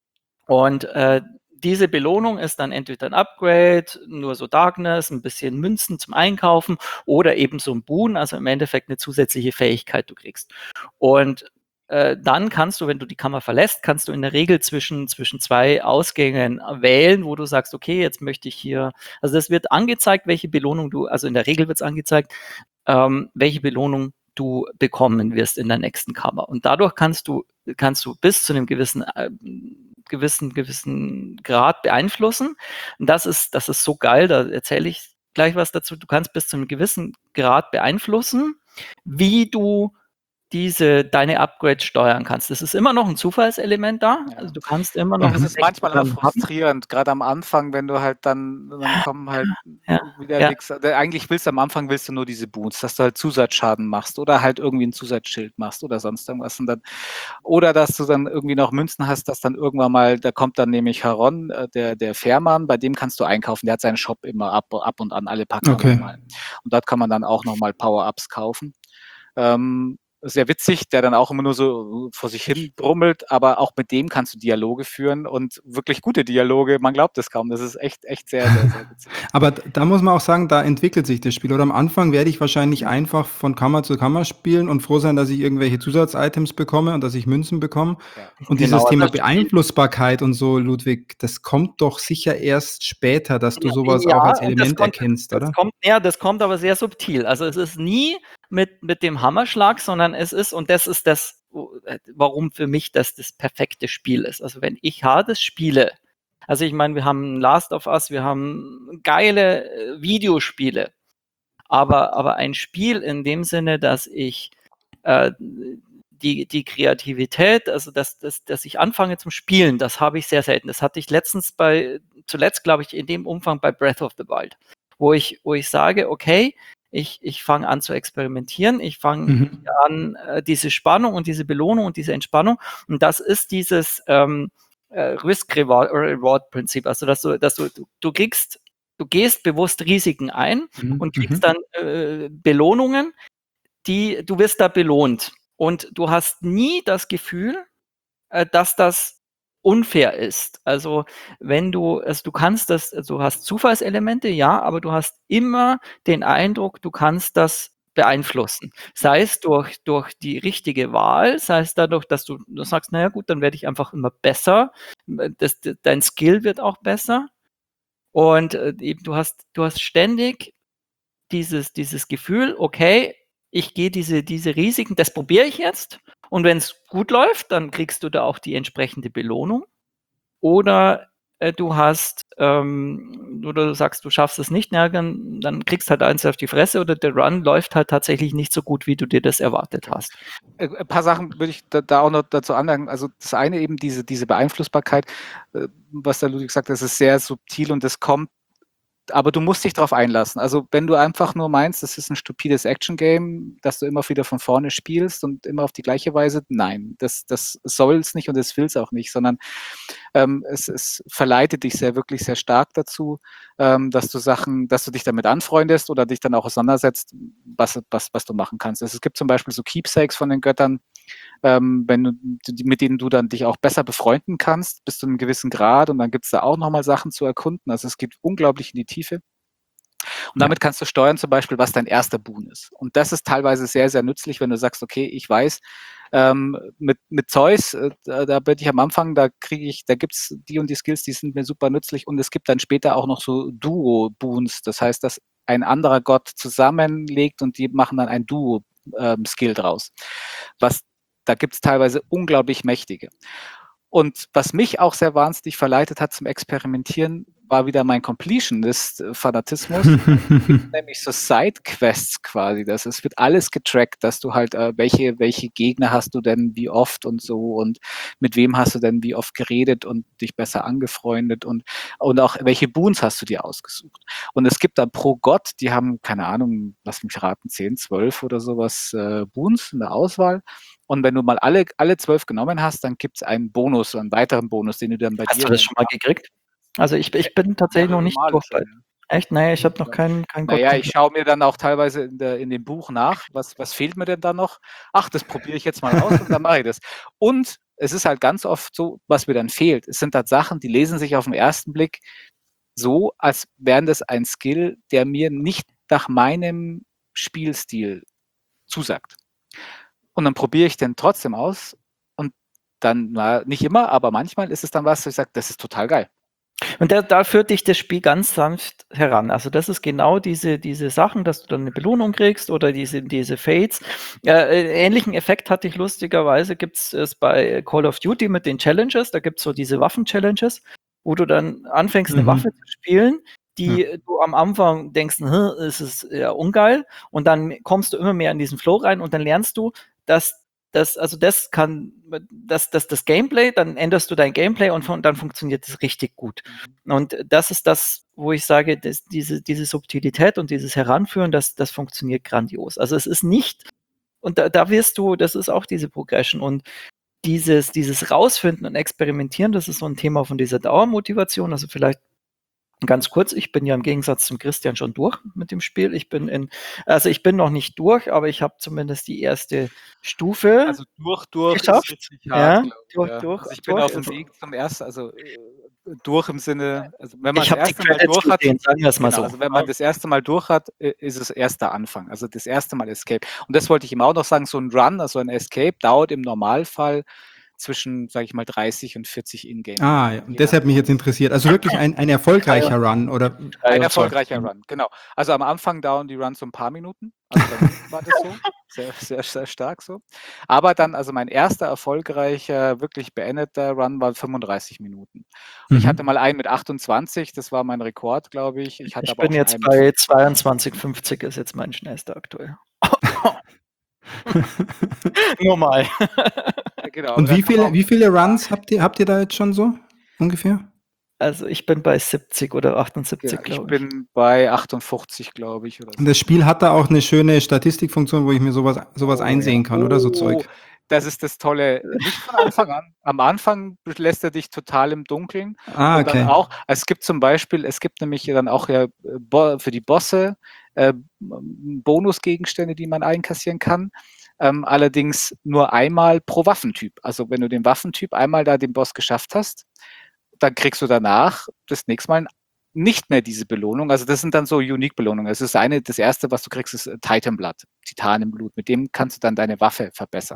Und äh, diese Belohnung ist dann entweder ein Upgrade, nur so Darkness, ein bisschen Münzen zum Einkaufen oder eben so ein Boon, also im Endeffekt eine zusätzliche Fähigkeit du kriegst. Und äh, dann kannst du, wenn du die Kammer verlässt, kannst du in der Regel zwischen, zwischen zwei Ausgängen wählen, wo du sagst, okay, jetzt möchte ich hier, also das wird angezeigt, welche Belohnung du, also in der Regel wird es angezeigt, ähm, welche Belohnung du bekommen wirst in der nächsten Kammer. Und dadurch kannst du, kannst du bis zu einem gewissen äh, gewissen, gewissen Grad beeinflussen. Und das ist, das ist so geil, da erzähle ich gleich was dazu. Du kannst bis zu einem gewissen Grad beeinflussen, wie du diese, deine Upgrades steuern kannst. Das ist immer noch ein Zufallselement da. Ja. Also du kannst immer noch. Das ist manchmal auch haben. frustrierend, gerade am Anfang, wenn du halt dann, dann kommen halt Ja, wieder ja. nix. Eigentlich willst du am Anfang willst du nur diese Boots, dass du halt Zusatzschaden machst oder halt irgendwie ein Zusatzschild machst oder sonst irgendwas. Und dann, oder dass du dann irgendwie noch Münzen hast, dass dann irgendwann mal, da kommt dann nämlich Haron, äh, der, der Fährmann, bei dem kannst du einkaufen. Der hat seinen Shop immer ab, ab und an, alle paar Tage Okay. mal. Und dort kann man dann auch nochmal Power-Ups kaufen. Ähm, sehr witzig, der dann auch immer nur so vor sich hin brummelt, aber auch mit dem kannst du Dialoge führen und wirklich gute Dialoge, man glaubt es kaum, das ist echt, echt sehr, sehr, sehr witzig. Aber d- da muss man auch sagen, da entwickelt sich das Spiel. Oder am Anfang werde ich wahrscheinlich einfach von Kammer zu Kammer spielen und froh sein, dass ich irgendwelche Zusatzitems bekomme und dass ich Münzen bekomme. Ja. Und Genau, dieses Thema das Spiel- Beeinflussbarkeit und so, Ludwig, das kommt doch sicher erst später, dass du sowas Ja, auch als und das Element kommt- erkennst, oder? Das kommt, ja, das kommt aber sehr subtil. Also es ist nie mit, mit dem Hammerschlag, sondern es ist, und das ist das, warum für mich das das perfekte Spiel ist. Also wenn ich Hades spiele, Also ich meine, wir haben Last of Us, wir haben geile äh, Videospiele, aber, aber ein Spiel in dem Sinne, dass ich äh, die, die Kreativität, also dass, dass, dass ich anfange zum Spielen, das habe ich sehr selten. Das hatte ich letztens bei, zuletzt glaube ich in dem Umfang bei Breath of the Wild, wo ich, wo ich sage, okay, ich, ich fange an zu experimentieren, ich fange Mhm. an äh, diese Spannung und diese Belohnung und diese Entspannung, und das ist dieses ähm, äh, Risk-Reward-Prinzip, also dass du, dass du, du, du kriegst, du gehst bewusst Risiken ein Mhm. und Mhm. kriegst dann äh, Belohnungen, die, du wirst da belohnt. Und du hast nie das Gefühl, äh, dass das unfair ist. Also wenn du, also du kannst das, also du hast Zufallselemente, ja, aber du hast immer den Eindruck, du kannst das beeinflussen. Sei es durch, durch die richtige Wahl, sei es dadurch, dass du, du sagst, naja gut, dann werde ich einfach immer besser. Das, das, dein Skill wird auch besser. Und äh, eben, du hast, du hast ständig dieses, dieses Gefühl, okay, ich gehe diese, diese Risiken, das probiere ich jetzt. Und wenn es gut läuft, dann kriegst du da auch die entsprechende Belohnung. Oder äh, du hast, ähm, oder du sagst, du schaffst es nicht, na, dann, dann kriegst halt eins auf die Fresse, oder der Run läuft halt tatsächlich nicht so gut, wie du dir das erwartet hast. Äh, Ein paar Sachen würde ich da, da auch noch dazu anmerken. Also das eine eben diese, diese Beeinflussbarkeit, äh, was der Ludwig sagt, das ist sehr subtil und das kommt, aber du musst dich darauf einlassen. Also wenn du einfach nur meinst, das ist ein stupides Action-Game, dass du immer wieder von vorne spielst und immer auf die gleiche Weise, nein, das, das soll es nicht und das will es auch nicht, sondern ähm, es, es verleitet dich sehr, wirklich sehr stark dazu, ähm, dass du Sachen, dass du dich damit anfreundest oder dich dann auch auseinandersetzt, was, was, was du machen kannst. Also es gibt zum Beispiel so Keepsakes von den Göttern, ähm, wenn du, mit denen du dann dich auch besser befreunden kannst, bis zu einem gewissen Grad, und dann gibt es da auch nochmal Sachen zu erkunden. Also es geht unglaublich in die Tiefe. Und Ja. damit kannst du steuern zum Beispiel, was dein erster Boon ist. Und das ist teilweise sehr, sehr nützlich, wenn du sagst, okay, ich weiß, ähm, mit, mit Zeus, äh, da, da bin ich am Anfang, da kriege ich, da gibt es die und die Skills, die sind mir super nützlich, und es gibt dann später auch noch so Duo-Boons. Das heißt, dass ein anderer Gott zusammenlegt und die machen dann ein Duo-Skill ähm, draus. Was, da gibt es teilweise unglaublich mächtige. Und was mich auch sehr wahnsinnig verleitet hat zum Experimentieren, war wieder mein Completionist-Fanatismus. Es gibt nämlich so Side-Quests quasi. Das, es wird alles getrackt, dass du halt, äh, welche, welche Gegner hast du denn wie oft und so, und mit wem hast du denn wie oft geredet und dich besser angefreundet, und, und auch welche Boons hast du dir ausgesucht. Und es gibt dann pro Gott, die haben, keine Ahnung, lass mich raten, zehn, zwölf oder sowas äh, Boons in der Auswahl. Und wenn du mal alle, alle zwölf genommen hast, dann gibt es einen Bonus, einen weiteren Bonus, den du dann bei Hast dir du das schon mal gekriegt? Also ich, ich bin tatsächlich noch mehrere nicht Male durch. schon. Ja. Echt? Nee, ich habe noch Ja. keinen kein Gott Naja, ich komplett. schaue mir dann auch teilweise in, der, in dem Buch nach, was, was fehlt mir denn da noch? Ach, das probiere ich jetzt mal aus und dann mache ich das. Und es ist halt ganz oft so, was mir dann fehlt. Es sind halt Sachen, die lesen sich auf den ersten Blick so, als wären das ein Skill, der mir nicht nach meinem Spielstil zusagt. Und dann probiere ich den trotzdem aus, und dann, na, nicht immer, aber manchmal ist es dann was, wo ich sage, das ist total geil. Und da, da führt dich das Spiel ganz sanft heran. Also das ist genau diese, diese Sachen, dass du dann eine Belohnung kriegst oder diese, diese Fates. Äh, ähnlichen Effekt hatte ich lustigerweise, gibt es bei Call of Duty mit den Challenges. Da gibt es so diese Waffen-Challenges, wo du dann anfängst, eine Mhm. Waffe zu spielen, die Ja. du am Anfang denkst, hm, es ist ja ungeil. Und dann kommst du immer mehr in diesen Flow rein und dann lernst du, dass das, also das kann, das, das, das Gameplay, dann änderst du dein Gameplay und fun- dann funktioniert es richtig gut. Und das ist das, wo ich sage, dass diese, diese Subtilität und dieses Heranführen, das, das funktioniert grandios. Also es ist nicht, und da, da wirst du, das ist auch diese Progression und dieses, dieses Rausfinden und Experimentieren, das ist so ein Thema von dieser Dauermotivation. Also vielleicht ganz kurz, ich bin ja im Gegensatz zum Christian schon durch mit dem Spiel. Ich bin in, also ich bin noch nicht durch, aber ich habe zumindest die erste Stufe Also durch, durch geschafft. ist richtig Ja, hart, glaube ich. durch, Ja. durch, Also ich bin durch. auf dem Also Weg zum ersten, also äh, durch im Sinne, also wenn man ich das habe die erste Mal Credits durch hat, gesehen, sagen wir es mal genau, so. also wenn man das erste Mal durch hat, äh, ist es erst der Anfang, also das erste Mal Escape. Und das wollte ich ihm auch noch sagen, so ein Run, also ein Escape dauert im Normalfall zwischen, sage ich mal, dreißig und vierzig Ingame. Ah, ja. Und das hat mich jetzt interessiert. Also wirklich ein, ein erfolgreicher Run, oder? Ein erfolgreicher Run, genau. Also am Anfang dauern die Runs so ein paar Minuten. Also bei mir war das so. Sehr, sehr, sehr stark so. Aber dann, also mein erster erfolgreicher, wirklich beendeter Run war fünfunddreißig Minuten. Und ich Mhm. hatte mal einen mit achtundzwanzig, das war mein Rekord, glaube ich. Ich, hatte Ich aber auch bin schon jetzt einen mit bei zweiundzwanzig fünfzig, ist jetzt mein schnellster aktuell. Nur mal. Ja, genau. Und Da wie kann man viele, auch- wie viele Runs habt ihr, habt ihr da jetzt schon so ungefähr? Also ich bin bei siebzig oder Ja, achtundsiebzig, ich glaube ich. bin bei achtundfünfzig, glaube ich. Oder Und so. das Spiel hat da auch eine schöne Statistikfunktion, wo ich mir sowas, sowas Oh, einsehen ja. kann, oder so Oh, Zeug. das ist das Tolle. Nicht von Anfang an. Am Anfang lässt er dich total im Dunkeln. Ah, Und dann okay. auch, es gibt zum Beispiel, es gibt nämlich dann auch ja Bo- für die Bosse äh, Bonusgegenstände, die man einkassieren kann. Ähm, allerdings nur einmal pro Waffentyp. Also wenn du den Waffentyp einmal da den Boss geschafft hast, dann kriegst du danach das nächste Mal nicht mehr diese Belohnung. Also das sind dann so Unique-Belohnungen. Das ist eine, das erste, was du kriegst, ist Titanblood, Titanenblut. Mit dem kannst du dann deine Waffe verbessern.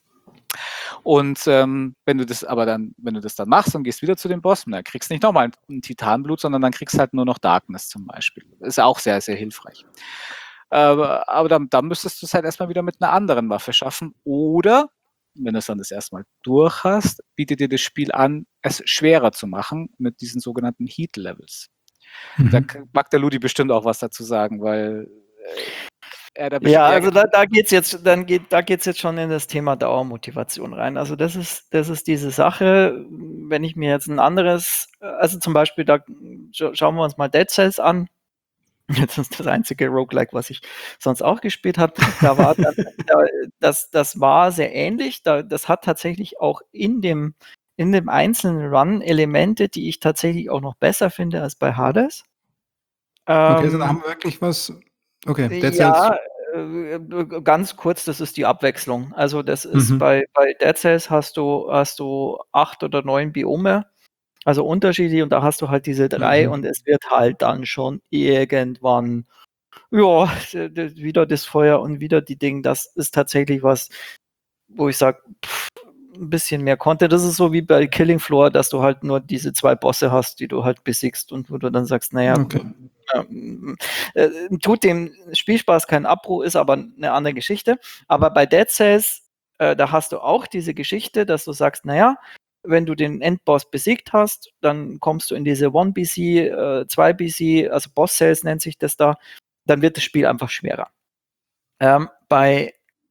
Und ähm, wenn du das aber dann, wenn du das dann machst und gehst wieder zu dem Boss, dann kriegst du nicht nochmal ein Titanblut, sondern dann kriegst du halt nur noch Darkness zum Beispiel. Das ist auch sehr, sehr hilfreich. Aber, aber dann, dann müsstest du es halt erstmal wieder mit einer anderen Waffe schaffen. Oder, wenn du es dann das erstmal durch hast, bietet dir das Spiel an, es schwerer zu machen mit diesen sogenannten Heat Levels. Mhm. Da mag der Ludi bestimmt auch was dazu sagen, weil äh, er da bestimmt Ja, eher also da, da geht's jetzt, dann geht, da geht's jetzt schon in das Thema Dauermotivation rein. Also das ist, das ist diese Sache, wenn ich mir jetzt ein anderes, also zum Beispiel, da scha- schauen wir uns mal Dead Cells an. Das ist das einzige Roguelike, was ich sonst auch gespielt habe. Da war dann, da, das, das war sehr ähnlich. Da, das hat tatsächlich auch in dem, in dem einzelnen Run Elemente, die ich tatsächlich auch noch besser finde als bei Hades. Okay, also da Ähm, haben wir wirklich was. Okay, Dead Cells. ja, äh, ganz kurz, das ist die Abwechslung. Also das ist Mhm. bei, bei Dead Cells hast du, hast du acht oder neun Biome, also unterschiedlich, und da hast du halt diese drei Mhm. und es wird halt dann schon irgendwann, ja, d- d- wieder das Feuer und wieder die Dinge. Das ist tatsächlich was, wo ich sage, ein bisschen mehr Content. Das ist so wie bei Killing Floor, dass du halt nur diese zwei Bosse hast, die du halt besiegst und wo du dann sagst, naja, Okay. ähm, äh, tut dem Spielspaß keinen Abbruch, ist aber eine andere Geschichte. Aber bei Dead Cells, äh, da hast du auch diese Geschichte, dass du sagst, naja, wenn du den Endboss besiegt hast, dann kommst du in diese eins B C, äh, zwei B C, also Boss Cells nennt sich das da, dann wird das Spiel einfach schwerer. Ähm, bei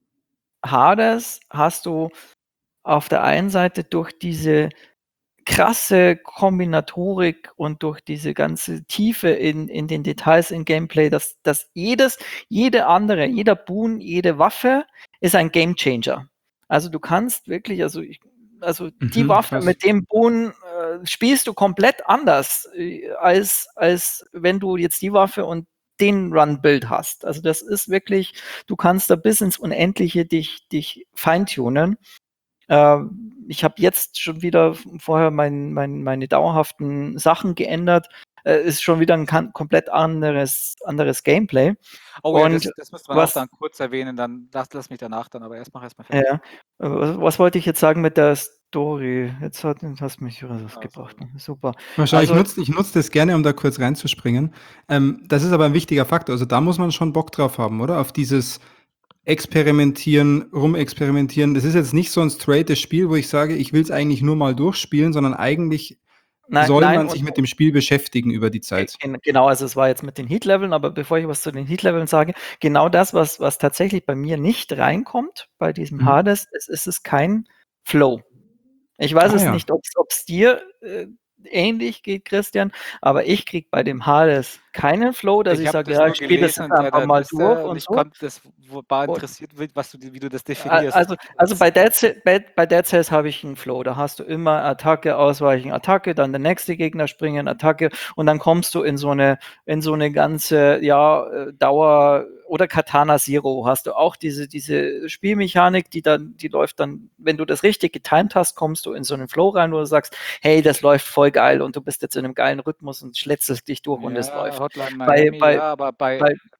Hades hast du auf der einen Seite durch diese krasse Kombinatorik und durch diese ganze Tiefe in, in den Details im Gameplay, dass, dass jedes, jede andere, jeder Boon, jede Waffe ist ein Gamechanger. Also du kannst wirklich, also ich, also die Mhm, Waffe krass. mit dem Boon äh, spielst du komplett anders, äh, als, als wenn du jetzt die Waffe und den Run-Build hast. Also das ist wirklich, du kannst da bis ins Unendliche dich, dich feintunen. Äh, ich habe jetzt schon wieder vorher mein, mein, meine dauerhaften Sachen geändert. Äh, ist schon wieder ein kan- komplett anderes, anderes Gameplay. Oh ja, Und das, das müsste man auch was, dann kurz erwähnen, dann lass, lass mich danach dann, aber erst mach erst mal fertig. ja, was, was wollte ich jetzt sagen mit der Story? Jetzt hat, hast du mich rausgebracht. Also, Super. Wahrscheinlich Also, nutze ich nutze das gerne, um da kurz reinzuspringen. Ähm, das ist aber ein wichtiger Faktor. Also da muss man schon Bock drauf haben, oder? Auf dieses Experimentieren, rumexperimentieren. Das ist jetzt nicht so ein straightes Spiel, wo ich sage, ich will es eigentlich nur mal durchspielen, sondern eigentlich nein, soll nein, man und sich mit dem Spiel beschäftigen über die Zeit. Gen- genau, also es war jetzt mit den Heat-Leveln, aber bevor ich was zu den Heat-Leveln sage, genau das, was, was tatsächlich bei mir nicht reinkommt bei diesem Mhm. Hades, ist, ist es kein Flow. Ich weiß Ah es ja. nicht, ob es dir äh, ähnlich geht, Christian, aber ich kriege bei dem Hades keinen Flow, dass ich ich habe sage, das ja, nur ich spiele das gelesen jetzt in einfach deiner mal durch Liste und und ich so. konnte das war Und, interessiert, was du, wie du das Al- definierst. Also, also bei Dead, Ce- bei, bei Dead Cells habe ich einen Flow. Da hast du immer Attacke, Ausweichen, Attacke, dann der nächste Gegner springen, Attacke und dann kommst du in so eine, in so eine ganze, ja, äh, Dauer oder Katana Zero hast du auch diese, diese Spielmechanik, die dann, die läuft dann, wenn du das richtig getimt hast, kommst du in so einen Flow rein, wo du sagst, hey, das läuft voll geil und du bist jetzt in einem geilen Rhythmus und schlätzelst dich durch und es Ja, läuft. Hotline Bei, Miami, bei, ja, aber bei, bei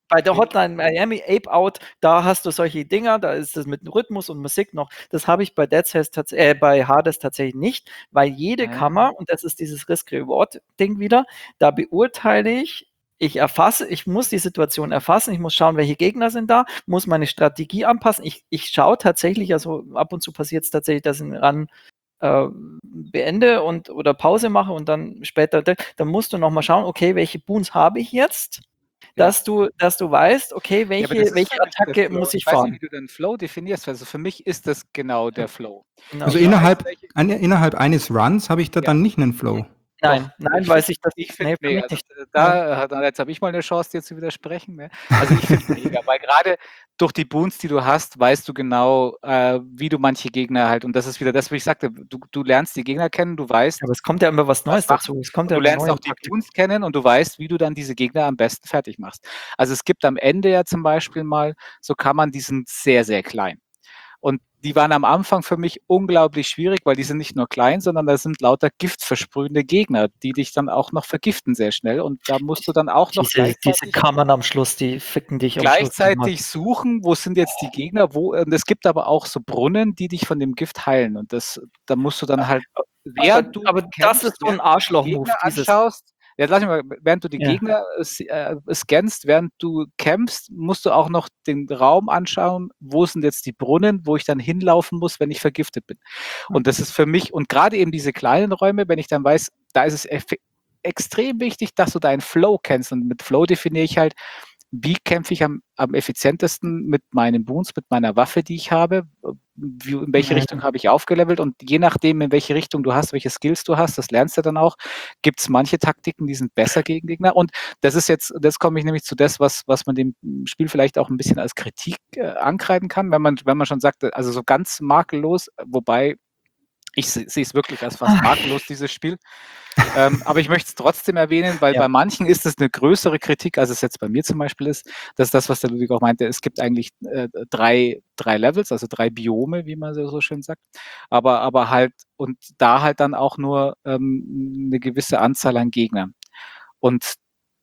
bei der Hotline Miami, Ape Out, da hast du solche Dinger, da ist es mit Rhythmus und Musik noch. Das habe ich bei Dead Cells tats- äh, bei Hades tatsächlich nicht, weil jede Ja. Kammer, und das ist dieses Risk-Reward-Ding wieder, da beurteile ich, ich erfasse, ich muss die Situation erfassen, ich muss schauen, welche Gegner sind da, muss meine Strategie anpassen. Ich, ich schaue tatsächlich, also ab und zu passiert es tatsächlich, dass ich einen Run äh, beende und oder Pause mache und dann später, dann musst du nochmal schauen, okay, welche Boons habe ich jetzt? Dass du, dass du weißt, okay, welche, Ja, aber das ist welche für mich der Attacke Flow. muss ich Ich weiß nicht, fahren. wie du den Flow definierst. Also für mich ist das genau der Flow. Genau. Also Ich weiß, innerhalb, welche- ein, innerhalb eines Runs habe ich da Ja. dann nicht einen Flow. Nein, Doch, nein, ich weil find- sich das, Ich finde, nee, für nee, mich also nicht. da, da, jetzt habe ich mal eine Chance, dir zu widersprechen. Ne? Also ich finde es mega, weil gerade durch die Boons, die du hast, weißt du genau, äh, wie du manche Gegner halt, und das ist wieder das, was ich sagte, du, du lernst die Gegner kennen, du weißt, Aber es kommt ja immer was Neues was machen. dazu. Es kommt Und ja du immer lernst neue auch die Taktik. Boons kennen und du weißt, wie du dann diese Gegner am besten fertig machst. Also es gibt am Ende ja zum Beispiel mal so Kammern, die sind sehr, sehr klein. Und die waren am Anfang für mich unglaublich schwierig, weil die sind nicht nur klein, sondern da sind lauter giftversprühende Gegner, die dich dann auch noch vergiften sehr schnell. Und da musst du dann auch noch Diese, diese gleichzeitig, Kammern am Schluss, die ficken dich am Schluss. gleichzeitig suchen, wo sind jetzt die Gegner, wo, und es gibt aber auch so Brunnen, die dich von dem Gift heilen. Und das, da musst du dann halt, während Aber, du aber das kämpfst, ist so ein während du die Arschloch-Move, Gegner dieses. anschaust, ja, lass mich mal, während du die Ja. Gegner äh, scannst, während du kämpfst, musst du auch noch den Raum anschauen, wo sind jetzt die Brunnen, wo ich dann hinlaufen muss, wenn ich vergiftet bin. Und das ist für mich, und gerade eben diese kleinen Räume, wenn ich dann weiß, da ist es eff- extrem wichtig, dass du deinen Flow kennst. Und mit Flow definiere ich halt, wie kämpfe ich am, am effizientesten mit meinen Boons, mit meiner Waffe, die ich habe, wie, in welche Ja. Richtung habe ich aufgelevelt, und je nachdem, in welche Richtung du hast, welche Skills du hast, das lernst du dann auch, gibt es manche Taktiken, die sind besser gegen Gegner, und das ist jetzt, das komme ich nämlich zu das, was, was man dem Spiel vielleicht auch ein bisschen als Kritik äh, ankreiden kann, wenn man, wenn man schon sagt, also so ganz makellos, wobei ich sehe es wirklich als fast makellos, dieses Spiel. Ähm, aber ich möchte es trotzdem erwähnen, weil Ja. bei manchen ist es eine größere Kritik, als es jetzt bei mir zum Beispiel ist. Das ist das, was der Ludwig auch meinte. Es gibt eigentlich äh, drei, drei Levels, also drei Biome, wie man so, so schön sagt. Aber, aber halt, und da halt dann auch nur ähm, eine gewisse Anzahl an Gegnern. Und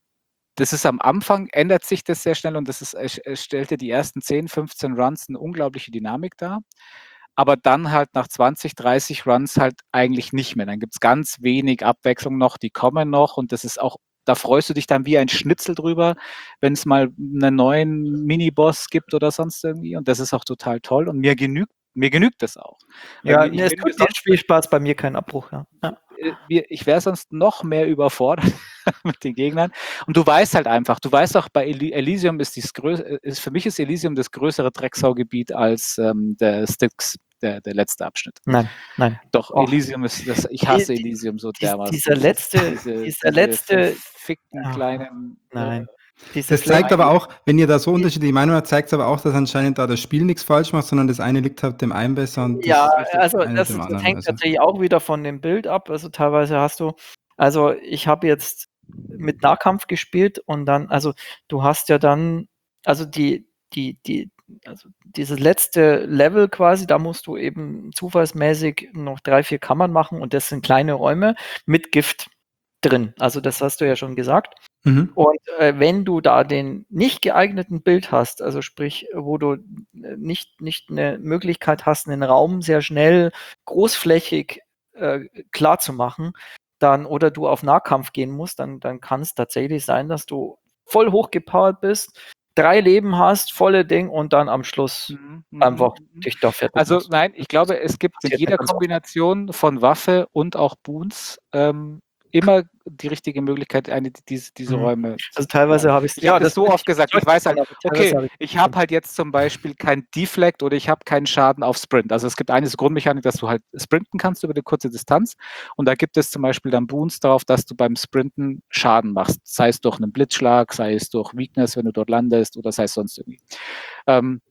das ist am Anfang, ändert sich das sehr schnell, und das ist, es stellte die ersten zehn, fünfzehn Runs eine unglaubliche Dynamik dar. Aber dann halt nach zwanzig, dreißig Runs halt eigentlich nicht mehr. Dann gibt es ganz wenig Abwechslung noch, die kommen noch, und das ist auch, da freust du dich dann wie ein Schnitzel drüber, wenn es mal einen neuen Miniboss gibt oder sonst irgendwie, und das ist auch total toll, und mir genügt, mir genügt das auch. Weil Ja, mir, ich nee, es bin mir tut dir sonst, Spielspaß, bei mir kein Abbruch. Ja. Ja. äh, wir- ich wäre sonst noch mehr überfordert mit den Gegnern. Und du weißt halt einfach, du weißt auch, bei Eli- Elysium ist dies größ ist, für mich ist Elysium das größere Drecksaugebiet als ähm, der Styx, der, der letzte Abschnitt. Nein, nein. Doch, Och. Elysium ist das, ich hasse Die- die- Elysium so dies- dermaßen. dieser Das letzte- ist diese, dieser diese letzte- verfickten Ah, kleinen. Nein. Äh, Dieses Das zeigt Fleck- aber auch, wenn ihr da so unterschiedliche Meinungen habt, zeigt es aber auch, dass anscheinend da das Spiel nichts falsch macht, sondern das eine liegt halt dem einen besser und Ja, das richtig also eine das, dem ist, das anderen. hängt Also. natürlich auch wieder von dem Bild ab. Also teilweise hast du, also ich habe jetzt mit Nahkampf gespielt und dann, also du hast ja dann, also die, die, die, also dieses letzte Level quasi, da musst du eben zufallsmäßig noch drei, vier Kammern machen, und das sind kleine Räume mit Gift drin. Also das hast du ja schon gesagt. Mhm. Und äh, wenn du da den nicht geeigneten Bild hast, also sprich, wo du äh, nicht, nicht eine Möglichkeit hast, einen Raum sehr schnell großflächig äh, klar zu machen, dann, oder du auf Nahkampf gehen musst, dann, dann kann es tatsächlich sein, dass du voll hochgepowert bist, drei Leben hast, volle Ding, und dann am Schluss mhm, mhm, einfach mhm. dich da fertig Also machst. nein, ich glaube, es gibt mit Passiert jeder nicht ganz oft. Kombination von Waffe und auch Boons ähm, immer die richtige Möglichkeit, eine, diese, diese Mhm. Räume Also teilweise habe ich Ich habe das so oft gesagt. Ich weiß halt, okay, habe ich habe halt jetzt zum Beispiel kein Deflect oder ich habe keinen Schaden auf Sprint. Also es gibt eine Grundmechanik, dass du halt sprinten kannst über eine kurze Distanz, und da gibt es zum Beispiel dann Boons darauf, dass du beim Sprinten Schaden machst. Sei es durch einen Blitzschlag, sei es durch Weakness, wenn du dort landest, oder sei es sonst irgendwie. Ähm,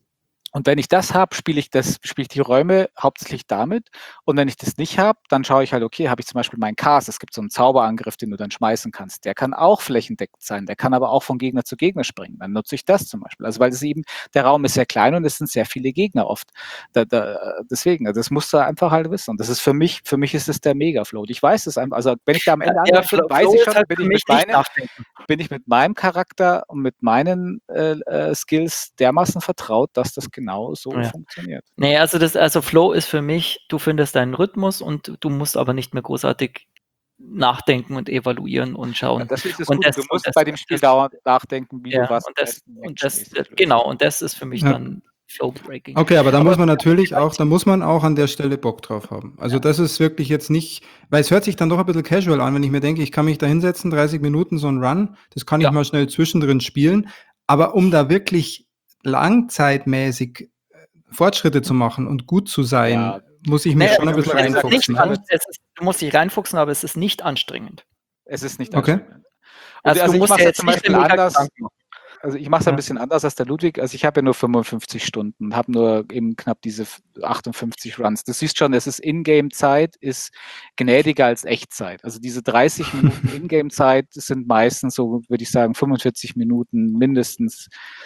Und wenn ich das habe, spiele ich das, spiele ich die Räume hauptsächlich damit. Und wenn ich das nicht habe, dann schaue ich halt, okay, habe ich zum Beispiel meinen Cast. Es gibt so einen Zauberangriff, den du dann schmeißen kannst. Der kann auch flächendeckend sein. Der kann aber auch von Gegner zu Gegner springen. Dann nutze ich das zum Beispiel. Also weil es eben, der Raum ist sehr klein und es sind sehr viele Gegner oft. Da, da, deswegen, also das musst du einfach halt wissen. Und das ist für mich, für mich ist es der Mega-Float. Ich weiß es einfach. Also wenn ich da am Ende Ja, angekommen bin, Flow weiß Flow ich ist schon, halt bin für ich mich mit nicht meinen nachdenken. bin ich mit meinem Charakter und mit meinen äh, äh, Skills dermaßen vertraut, dass das genau so Ja. funktioniert. Nee, also das, also Flow ist für mich, du findest deinen Rhythmus und du musst aber nicht mehr großartig nachdenken und evaluieren und Ja, schauen. das ist das Und Gute. das, Du und musst das, bei dem und Spiel das, dauernd nachdenken, wie du ja, was und am das, besten und das, actionmäßig löst. genau, und das ist für mich Ja. dann Flow Breaking. Okay, aber da Aber muss man natürlich auch, da muss man auch an der Stelle Bock drauf haben. Also Ja. das ist wirklich jetzt nicht, weil es hört sich dann doch ein bisschen casual an, wenn ich mir denke, ich kann mich da hinsetzen, dreißig Minuten so ein Run, das kann ich Ja. mal schnell zwischendrin spielen. Aber um da wirklich langzeitmäßig äh, Fortschritte zu machen und gut zu sein, Ja. muss ich Nee, mich schon ein wie bisschen gesagt, es ist nicht reinfuchsen. an, oder? es ist, du musst dich reinfuchsen, aber es ist nicht anstrengend. Es ist nicht Okay. anstrengend. Und Also, also du ich musst mache ja es jetzt zum nicht Beispiel den mega anders. Gedanken machen. Also ich mache es ein Ja. bisschen anders als der Ludwig. Also ich habe ja nur fünfundfünfzig Stunden, habe nur eben knapp diese achtundfünfzig Runs. Du siehst schon, es ist Ingame-Zeit, ist gnädiger als Echtzeit. Also diese dreißig Minuten Ingame-Zeit sind meistens so, würde ich sagen, fünfundvierzig Minuten mindestens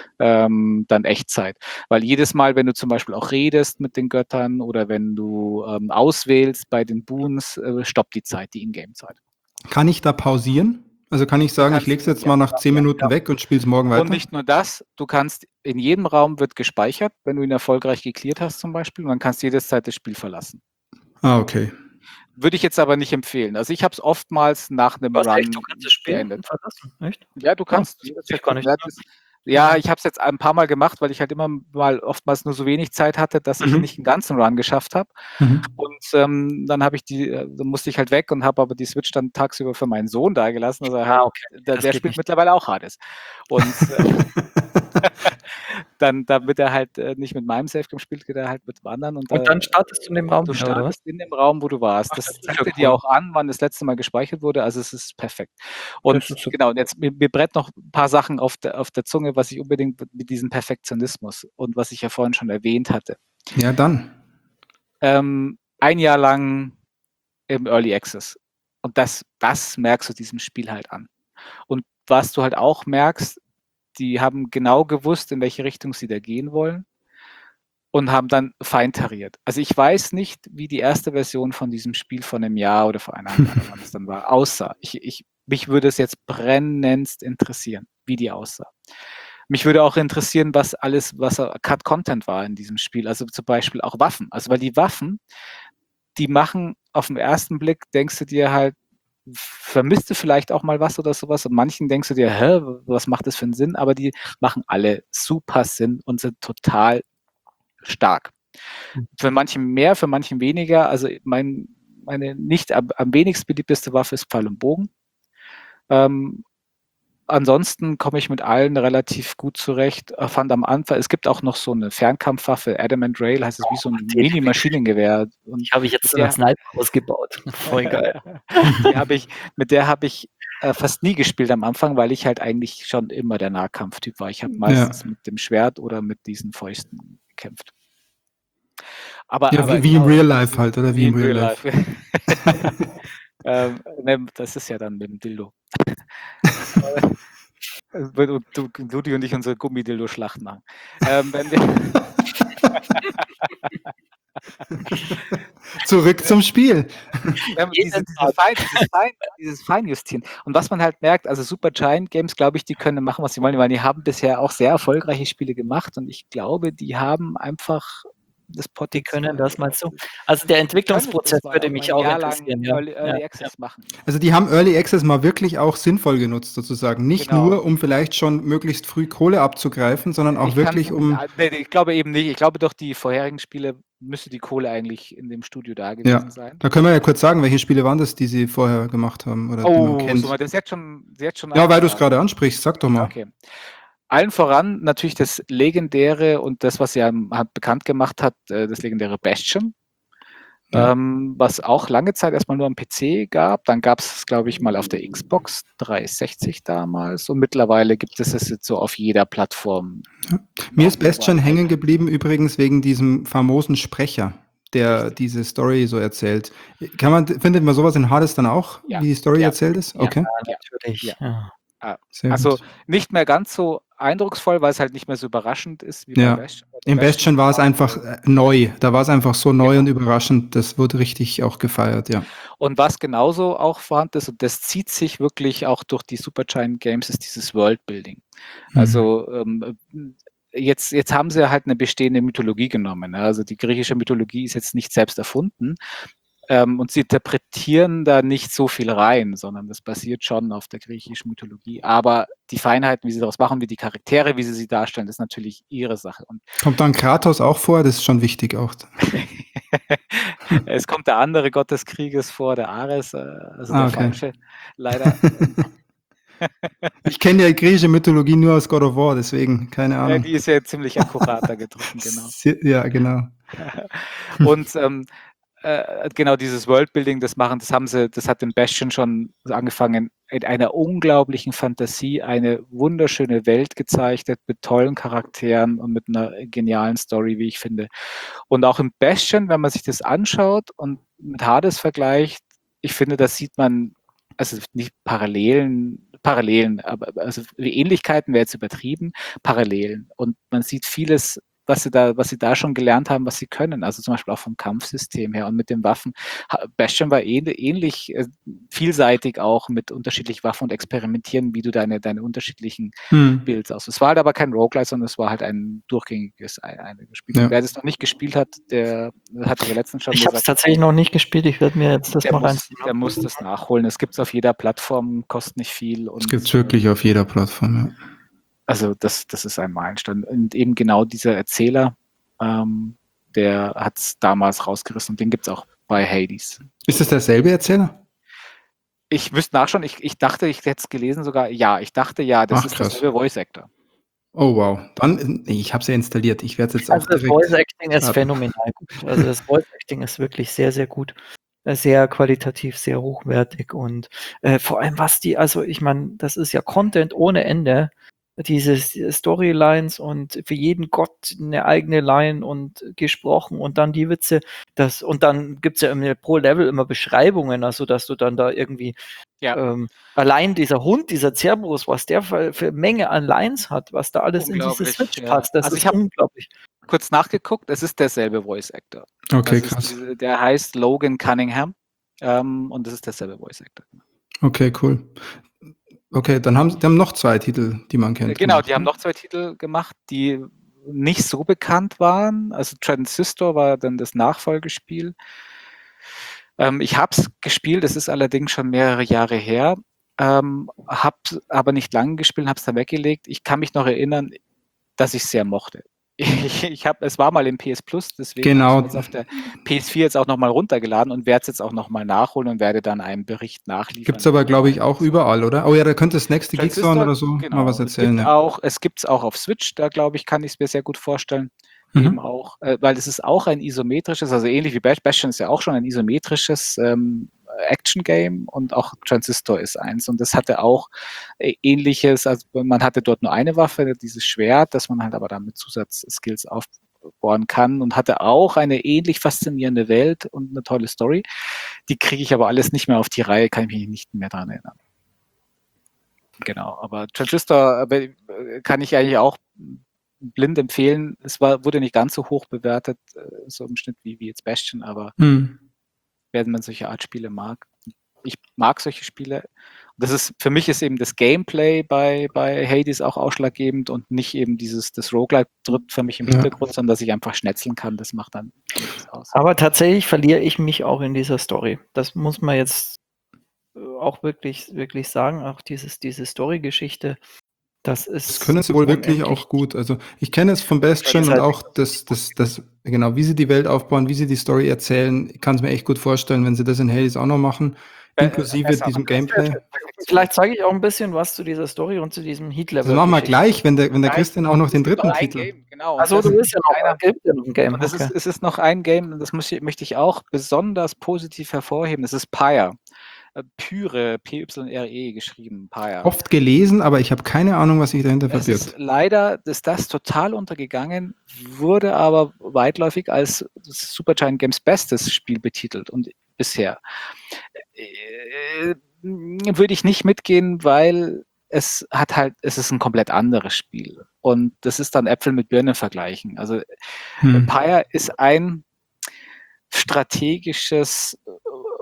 ähm, dann Echtzeit. Weil jedes Mal, wenn du zum Beispiel auch redest mit den Göttern oder wenn du ähm, auswählst bei den Boons, äh, stoppt die Zeit, die Ingame-Zeit. Kann ich da pausieren? Also kann ich Du sagen, ich kannst, lege es jetzt ja, mal nach zehn ja, Minuten ja. weg und spiele es morgen Und weiter? nicht nur das, du kannst, in jedem Raum wird gespeichert, wenn du ihn erfolgreich geklärt hast zum Beispiel, und dann kannst du jederzeit das Spiel verlassen. Ah, okay. Würde ich jetzt aber nicht empfehlen. Also ich habe es oftmals nach einem Was, echt? Run Du kannst das Spiel beendet. verlassen? Echt? Ja, du Oh, kannst das wusste jederzeit ich gar nicht. ja, das, ja, ich habe es jetzt ein paar Mal gemacht, weil ich halt immer mal oftmals nur so wenig Zeit hatte, dass ich Mhm. nicht einen ganzen Run geschafft habe. Mhm. Und ähm, dann habe ich die, äh, dann musste ich halt weg und habe aber die Switch dann tagsüber für meinen Sohn da gelassen. Also Ah, halt, okay. der, Das der geht spielt nicht. mittlerweile auch Hades. Und äh, dann, damit er halt äh, nicht mit meinem Safegame spielt, geht er halt mit dem anderen. Und, Und da, dann startest du in dem Raum du wieder, oder was? startest in dem Raum, wo du warst. Ach, Das das ist zeigt ja er dir cool. auch an, wann das letzte Mal gespeichert wurde. Also es ist perfekt. Und Das ist super. genau, und jetzt mir, mir brennt noch ein paar Sachen auf der, auf der Zunge, was ich unbedingt mit diesem Perfektionismus und was ich ja vorhin schon erwähnt hatte. Ja, dann. Ähm, ein Jahr lang im Early Access. Und das, das merkst du diesem Spiel halt an. Und was du halt auch merkst, die haben genau gewusst, in welche Richtung sie da gehen wollen und haben dann feintariert. Also ich weiß nicht, wie die erste Version von diesem Spiel von einem Jahr oder vor einem Jahr, wann es dann war, aussah. Ich, ich, mich würde es jetzt brennendst interessieren, wie die aussah. Mich würde auch interessieren, was alles, was Cut-Content war in diesem Spiel. Also zum Beispiel auch Waffen. Also weil die Waffen, die machen auf den ersten Blick, denkst du dir halt, vermisst du vielleicht auch mal was oder sowas und manchen denkst du dir, hä, was macht das für einen Sinn? Aber die machen alle super Sinn und sind total stark. Für manchen mehr, für manchen weniger. Also mein, meine nicht am, am wenigsten beliebteste Waffe ist Pfeil und Bogen. Ähm, ansonsten komme ich mit allen relativ gut zurecht. Ich fand am Anfang, es gibt auch noch so eine Fernkampfwaffe, Adamant Rail, heißt es wie so ein Mini-Maschinengewehr. Und Die habe ich jetzt mit so der, als Sniper ausgebaut. Voll geil. die habe ich, mit der habe ich äh, fast nie gespielt am Anfang, weil ich halt eigentlich schon immer der Nahkampftyp war. Ich habe meistens Ja. mit dem Schwert oder mit diesen Fäusten gekämpft. Aber, Ja, aber wie, wie genau, im Real Life halt, oder? Wie, wie im Real Life. ähm, ne, das ist ja dann mit dem Dildo. du, du, Ludi und ich unsere Gummidildo-Schlacht machen. Ähm, wenn wir Zurück zum Spiel. Ja, diese, diese Fein, dieses, Fein, dieses Feinjustieren. Und was man halt merkt, also Super Giant Games, glaube ich, die können machen, was sie wollen, weil die haben bisher auch sehr erfolgreiche Spiele gemacht und ich glaube, die haben einfach das Potenzial. Die können das mal so. Also der Entwicklungsprozess würde mich auch interessieren. Ja. Early, Early Ja, Access ja. machen. Also die haben Early Access mal wirklich auch sinnvoll genutzt, sozusagen. Nicht Genau. nur, um vielleicht schon möglichst früh Kohle abzugreifen, sondern auch ich wirklich kann, um... Nee, ich glaube eben nicht. Ich glaube doch, die vorherigen Spiele müsste die Kohle eigentlich in dem Studio da gewesen Ja, sein. da können wir ja kurz sagen, welche Spiele waren das, die sie vorher gemacht haben oder die man Oh, kennt. so mal, das ist jetzt schon, jetzt schon Ja, weil du es abgeraten. gerade ansprichst, sag doch mal. Okay. Allen voran natürlich das legendäre und das, was er halt bekannt gemacht hat, äh, das legendäre Bastion. Ja. Ähm, was auch lange Zeit erstmal nur am P C gab. Dann gab es, glaube ich, mal auf der Xbox dreihundertsechzig damals. Und mittlerweile gibt es es jetzt so auf jeder Plattform. Mir ist Bastion Überall. hängen geblieben, übrigens wegen diesem famosen Sprecher, der diese Story so erzählt. Kann man, findet man sowas in Hades dann auch, Ja. wie die Story Ja. erzählt ist? Ja. Okay. Ja. Natürlich. Ja. Ja. Sehr Also gut. nicht mehr ganz so eindrucksvoll, weil es halt nicht mehr so überraschend ist wie Ja. bei Bastion. Bei Im Bastion war es war- einfach äh, neu. Da war es einfach so neu Genau. und überraschend. Das wurde richtig auch gefeiert, ja. Und was genauso auch vorhanden ist, und das zieht sich wirklich auch durch die Supergiant Games, ist dieses Worldbuilding. Mhm. Also ähm, jetzt, jetzt haben sie halt eine bestehende Mythologie genommen. ne? Also die griechische Mythologie ist jetzt nicht selbst erfunden. Ähm, und sie interpretieren da nicht so viel rein, sondern das basiert schon auf der griechischen Mythologie. Aber die Feinheiten, wie sie daraus machen, wie die Charaktere, wie sie sie darstellen, ist natürlich ihre Sache. Und Kommt dann Kratos auch vor? Das ist schon wichtig auch. es kommt der andere Gott des Krieges vor, der Ares, äh, also Ah, der okay. falsche, leider. Ich kenne ja griechische Mythologie nur aus God of War, deswegen, keine Äh, Ahnung. die ist ja ziemlich akkurater getroffen, genau. Ja, genau. Und ähm, äh, genau dieses Worldbuilding, das machen, das haben sie, das hat in Bastion schon angefangen, in einer unglaublichen Fantasie eine wunderschöne Welt gezeichnet mit tollen Charakteren und mit einer genialen Story, wie ich finde. Und auch im Bastion, wenn man sich das anschaut und mit Hades vergleicht, ich finde, da sieht man, also nicht Parallelen, Parallelen, aber also Ähnlichkeiten wäre jetzt übertrieben, Parallelen. Und man sieht vieles, was sie da, was sie da schon gelernt haben, was sie können. Also zum Beispiel auch vom Kampfsystem her und mit den Waffen. Ha- Bastion war ähn- ähnlich äh, vielseitig auch mit unterschiedlichen Waffen und experimentieren, wie du deine, deine unterschiedlichen Hm. Builds aus. Es war halt aber kein Roguelite, sondern es war halt ein durchgängiges ein- eine Spiel. Ja. Und wer das noch nicht gespielt hat, der hatte ja letztens schon Ich habe es gesagt, tatsächlich noch nicht gespielt. Ich werde mir jetzt das der mal rein. muss, der muss das nachholen. Es gibt es auf jeder Plattform, kostet nicht viel. Das Und gibt es wirklich auf jeder Plattform, ja. also das, das ist ein Meilenstein. Und eben genau dieser Erzähler, ähm, der hat es damals rausgerissen und den gibt es auch bei Hades. Ist das derselbe Erzähler? Ich müsste nachschauen, ich, ich dachte, ich hätte es gelesen sogar, ja, ich dachte ja, das Ach, ist krass. derselbe Voice Actor. Oh, wow. Dann, nee, ich habe es ja installiert. Ich werde es jetzt Also auch das direkt Voice Acting ist starten. phänomenal gut. Also das Voice Acting ist wirklich sehr, sehr gut. Äh, Sehr qualitativ, sehr hochwertig und äh, vor allem was die, also ich meine, das ist ja Content ohne Ende. Diese Storylines und für jeden Gott eine eigene Line und gesprochen und dann die Witze, das und dann gibt es ja immer pro Level immer Beschreibungen, also dass du dann da irgendwie Ja. ähm, allein dieser Hund, dieser Cerberus, was der für, für Menge an Lines hat, was da alles in diese Unglaublich, Switch ja. passt, das Also ist ich hab- unglaublich. Kurz nachgeguckt, es ist derselbe Voice Actor. Okay, Das ist krass. diese, der heißt Logan Cunningham ähm, und das ist derselbe Voice Actor. Okay, cool. Okay, dann haben die haben noch zwei Titel, die man kennt. Genau, gemacht, die haben ne? noch zwei Titel gemacht, die nicht so bekannt waren. Also Transistor war dann das Nachfolgespiel. Ähm, ich habe es gespielt, es ist allerdings schon mehrere Jahre her, ähm, habe aber nicht lange gespielt, habe es dann weggelegt. Ich kann mich noch erinnern, dass ich es sehr mochte. Ich, ich habe, es war mal im P S Plus, deswegen Genau. habe ich es jetzt auf der P S vier jetzt auch nochmal runtergeladen und werde es jetzt auch nochmal nachholen und werde dann einen Bericht nachliefern. Gibt es aber, glaube ich, auch überall, oder? Oh ja, da könnte das nächste Transistor, Geekzone oder so genau. mal was Es erzählen. gibt Ja. auch, es gibt es auch auf Switch, da glaube ich, kann ich es mir sehr gut vorstellen. Eben Mhm. auch, äh, weil es ist auch ein isometrisches, also ähnlich wie Bash- Bastion ist ja auch schon ein isometrisches ähm, Action-Game und auch Transistor ist eins. Und das hatte auch äh, ähnliches, also man hatte dort nur eine Waffe, dieses Schwert, das man halt aber dann mit Zusatzskills aufbauen kann und hatte auch eine ähnlich faszinierende Welt und eine tolle Story. Die kriege ich aber alles nicht mehr auf die Reihe, kann ich mich nicht mehr daran erinnern. Genau, aber Transistor äh, kann ich eigentlich auch blind empfehlen. Es war, wurde nicht ganz so hoch bewertet, äh, so im Schnitt wie, wie jetzt Bastion, aber Hm. wenn man solche Art Spiele mag. Ich mag solche Spiele. Das ist, für mich ist eben das Gameplay bei, bei Hades auch ausschlaggebend und nicht eben dieses, das Roguelike tritt für mich im Ja. Hintergrund, sondern dass ich einfach schnetzeln kann, das macht dann nichts aus. Aber tatsächlich verliere ich mich auch in dieser Story. Das muss man jetzt äh, auch wirklich, wirklich sagen. Auch dieses, diese Story-Geschichte Das ist Das können sie wohl wirklich unendlich. auch gut. Also ich kenne es von Bastion Das und heißt- auch das, das, das, genau, wie sie die Welt aufbauen, wie sie die Story erzählen. Ich kann es mir echt gut vorstellen, wenn sie das in Hades auch noch machen, Äh, inklusive besser. diesem Gameplay. Vielleicht zeige ich auch ein bisschen was zu dieser Story und zu diesem Heat-Level. Das machen wir gleich, wenn der, wenn der Nein, Christian auch noch den es gibt dritten noch ein Titel. Game, genau. Achso, Und du das willst ja noch einer- ein Game, ja noch ein Game. Und es, Okay. ist, es ist noch ein Game, und das muss ich, möchte ich auch besonders positiv hervorheben. Das ist Pyre. Äh, Pyre, P Y R E geschrieben, Pyre. Oft gelesen, aber ich habe keine Ahnung, was sich dahinter Es verbirgt. ist leider ist das total untergegangen, wurde aber weitläufig als Supergiant Games bestes Spiel betitelt und bisher. Äh, würde ich nicht mitgehen, weil es hat halt, es ist ein komplett anderes Spiel. Und das ist dann Äpfel mit Birnen vergleichen. Also Hm. Pyre ist ein strategisches äh,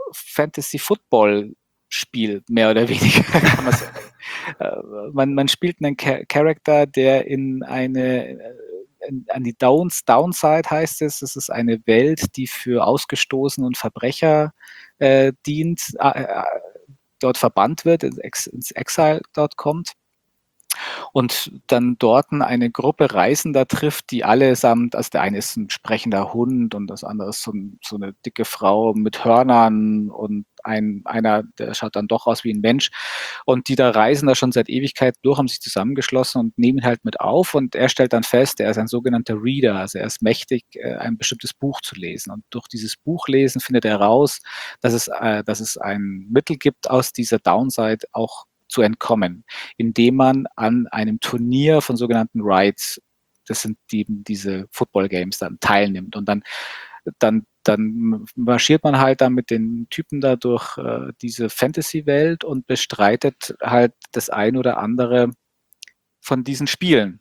Fantasy-Football-Spiel, mehr oder weniger, kann man sagen. Äh, man, man spielt einen Cha- Charakter, der in eine, äh, in, an die Downs, Downside heißt es, es ist eine Welt, die für Ausgestoßene und Verbrecher äh, dient, äh, äh, dort verbannt wird, ins, Ex, ins Exile dort kommt. Und dann dort eine Gruppe Reisender trifft, die allesamt, also der eine ist ein sprechender Hund und das andere ist so, ein, so eine dicke Frau mit Hörnern und ein, einer, der schaut dann doch aus wie ein Mensch. Und die da reisen da schon seit Ewigkeit durch, haben sich zusammengeschlossen und nehmen ihn halt mit auf. Und er stellt dann fest, er ist ein sogenannter Reader, also er ist mächtig, ein bestimmtes Buch zu lesen. Und durch dieses Buchlesen findet er raus, dass es, äh, dass es ein Mittel gibt, aus dieser Downside auch zu entkommen, indem man an einem Turnier von sogenannten Rides, das sind die, diese Football-Games, dann teilnimmt. Und dann, dann, dann marschiert man halt dann mit den Typen da durch äh, diese Fantasy-Welt und bestreitet halt das ein oder andere von diesen Spielen.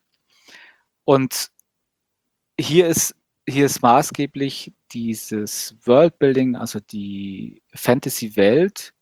Und hier ist, hier ist maßgeblich dieses Worldbuilding, also die Fantasy-Welt,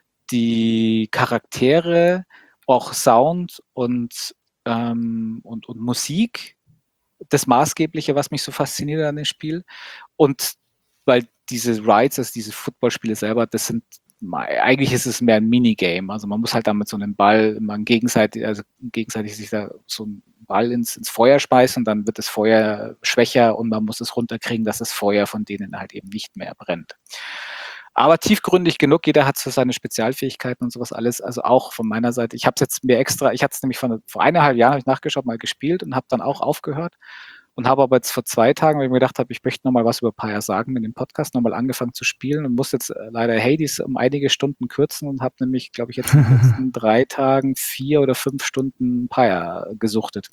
die Charaktere, auch Sound und, ähm, und, und Musik, das Maßgebliche, was mich so fasziniert an dem Spiel. Und weil diese Rides, also diese Footballspiele selber, das sind, eigentlich ist es mehr ein Minigame. Also man muss halt da mit so einem Ball man gegenseitig, also gegenseitig sich da so einen Ball ins, ins Feuer speisen, dann wird das Feuer schwächer und man muss es runterkriegen, dass das Feuer von denen halt eben nicht mehr brennt. Aber tiefgründig genug, jeder hat so seine Spezialfähigkeiten und sowas alles, also auch von meiner Seite. Ich habe es jetzt mir extra, ich hatte es nämlich von, vor eineinhalb Jahren, habe ich nachgeschaut, mal gespielt und habe dann auch aufgehört und habe aber jetzt vor zwei Tagen, weil ich mir gedacht habe, ich möchte nochmal was über Pyre sagen, mit dem Podcast nochmal angefangen zu spielen und muss jetzt leider Hades um einige Stunden kürzen und habe nämlich, glaube ich, jetzt in den letzten drei Tagen vier oder fünf Stunden Pyre gesuchtet.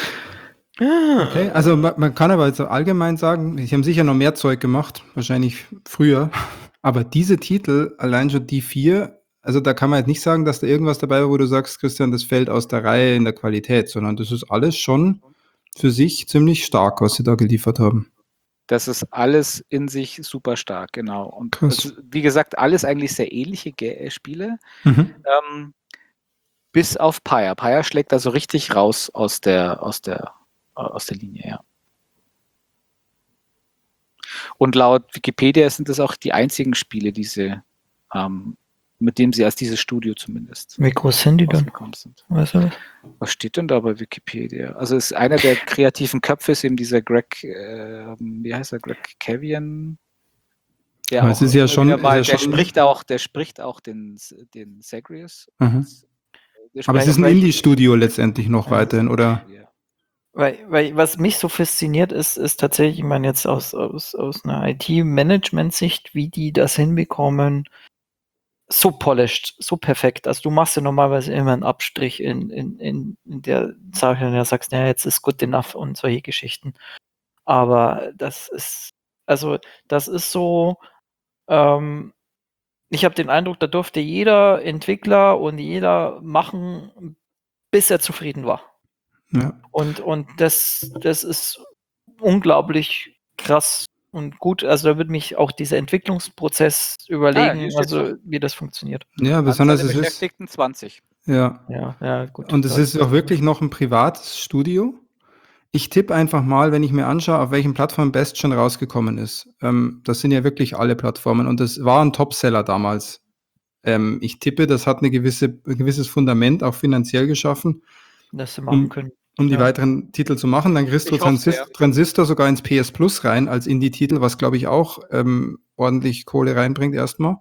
Okay, also man, man kann aber jetzt allgemein sagen, sie haben sicher noch mehr Zeug gemacht, wahrscheinlich früher, aber diese Titel, allein schon die vier, also da kann man jetzt nicht sagen, dass da irgendwas dabei war, wo du sagst, Christian, das fällt aus der Reihe in der Qualität, sondern das ist alles schon für sich ziemlich stark, was sie da geliefert haben. Das ist alles in sich super stark, genau. Und Krass. es, wie gesagt, alles eigentlich sehr ähnliche Ge- Spiele, Mhm. ähm, bis auf Pyre. Pyre schlägt also richtig raus aus der, aus der, aus der Linie, ja. Und laut Wikipedia sind das auch die einzigen Spiele, die sie, ähm, mit dem sie als dieses Studio zumindest Wie groß sind die dann? rausgekommen sind. Weißt du was? Was steht denn da bei Wikipedia? Also ist einer der kreativen Köpfe ist eben dieser Greg, äh, wie heißt er, Greg Cavian? Der, Aber es ist ja immer schon- wieder mal, ist ja der schon- spricht auch, der spricht auch den, den Zagreus. Mhm. Der Aber es spricht ist ein auch- Indie-Studio letztendlich noch Ja. weiterhin, oder? Ja. Weil, weil was mich so fasziniert ist, ist tatsächlich, ich meine jetzt aus, aus, aus einer I T-Management-Sicht, wie die das hinbekommen, so polished, so perfekt. Also du machst ja normalerweise immer einen Abstrich in, in, in, in der Sache, und ja sagst, ja, jetzt ist good enough und solche Geschichten. Aber das ist, also das ist so, ähm, ich habe den Eindruck, da durfte jeder Entwickler und jeder machen, bis er zufrieden war. Ja. Und, und das, das ist unglaublich krass und gut. Also da würde mich auch dieser Entwicklungsprozess überlegen, hier steht's also doch. wie das funktioniert. Ja, besonders Anzahl der es ist, Beschäftigten zwanzig. ja. Ja, ja, gut. Und es Das- ist auch wirklich noch ein privates Studio. Ich tippe einfach mal, wenn ich mir anschaue, auf welchen Plattformen Bastion rausgekommen ist. Ähm, das sind ja wirklich alle Plattformen und das war ein Topseller damals. Ähm, ich tippe, das hat eine gewisse, ein gewisses Fundament auch finanziell geschaffen. das sie machen Um, können. um die Ja. weiteren Titel zu machen. Dann kriegst du Ich hoff's, Transist ja. Transistor sogar ins P S Plus rein als Indie-Titel, was glaube ich auch ähm, ordentlich Kohle reinbringt erstmal.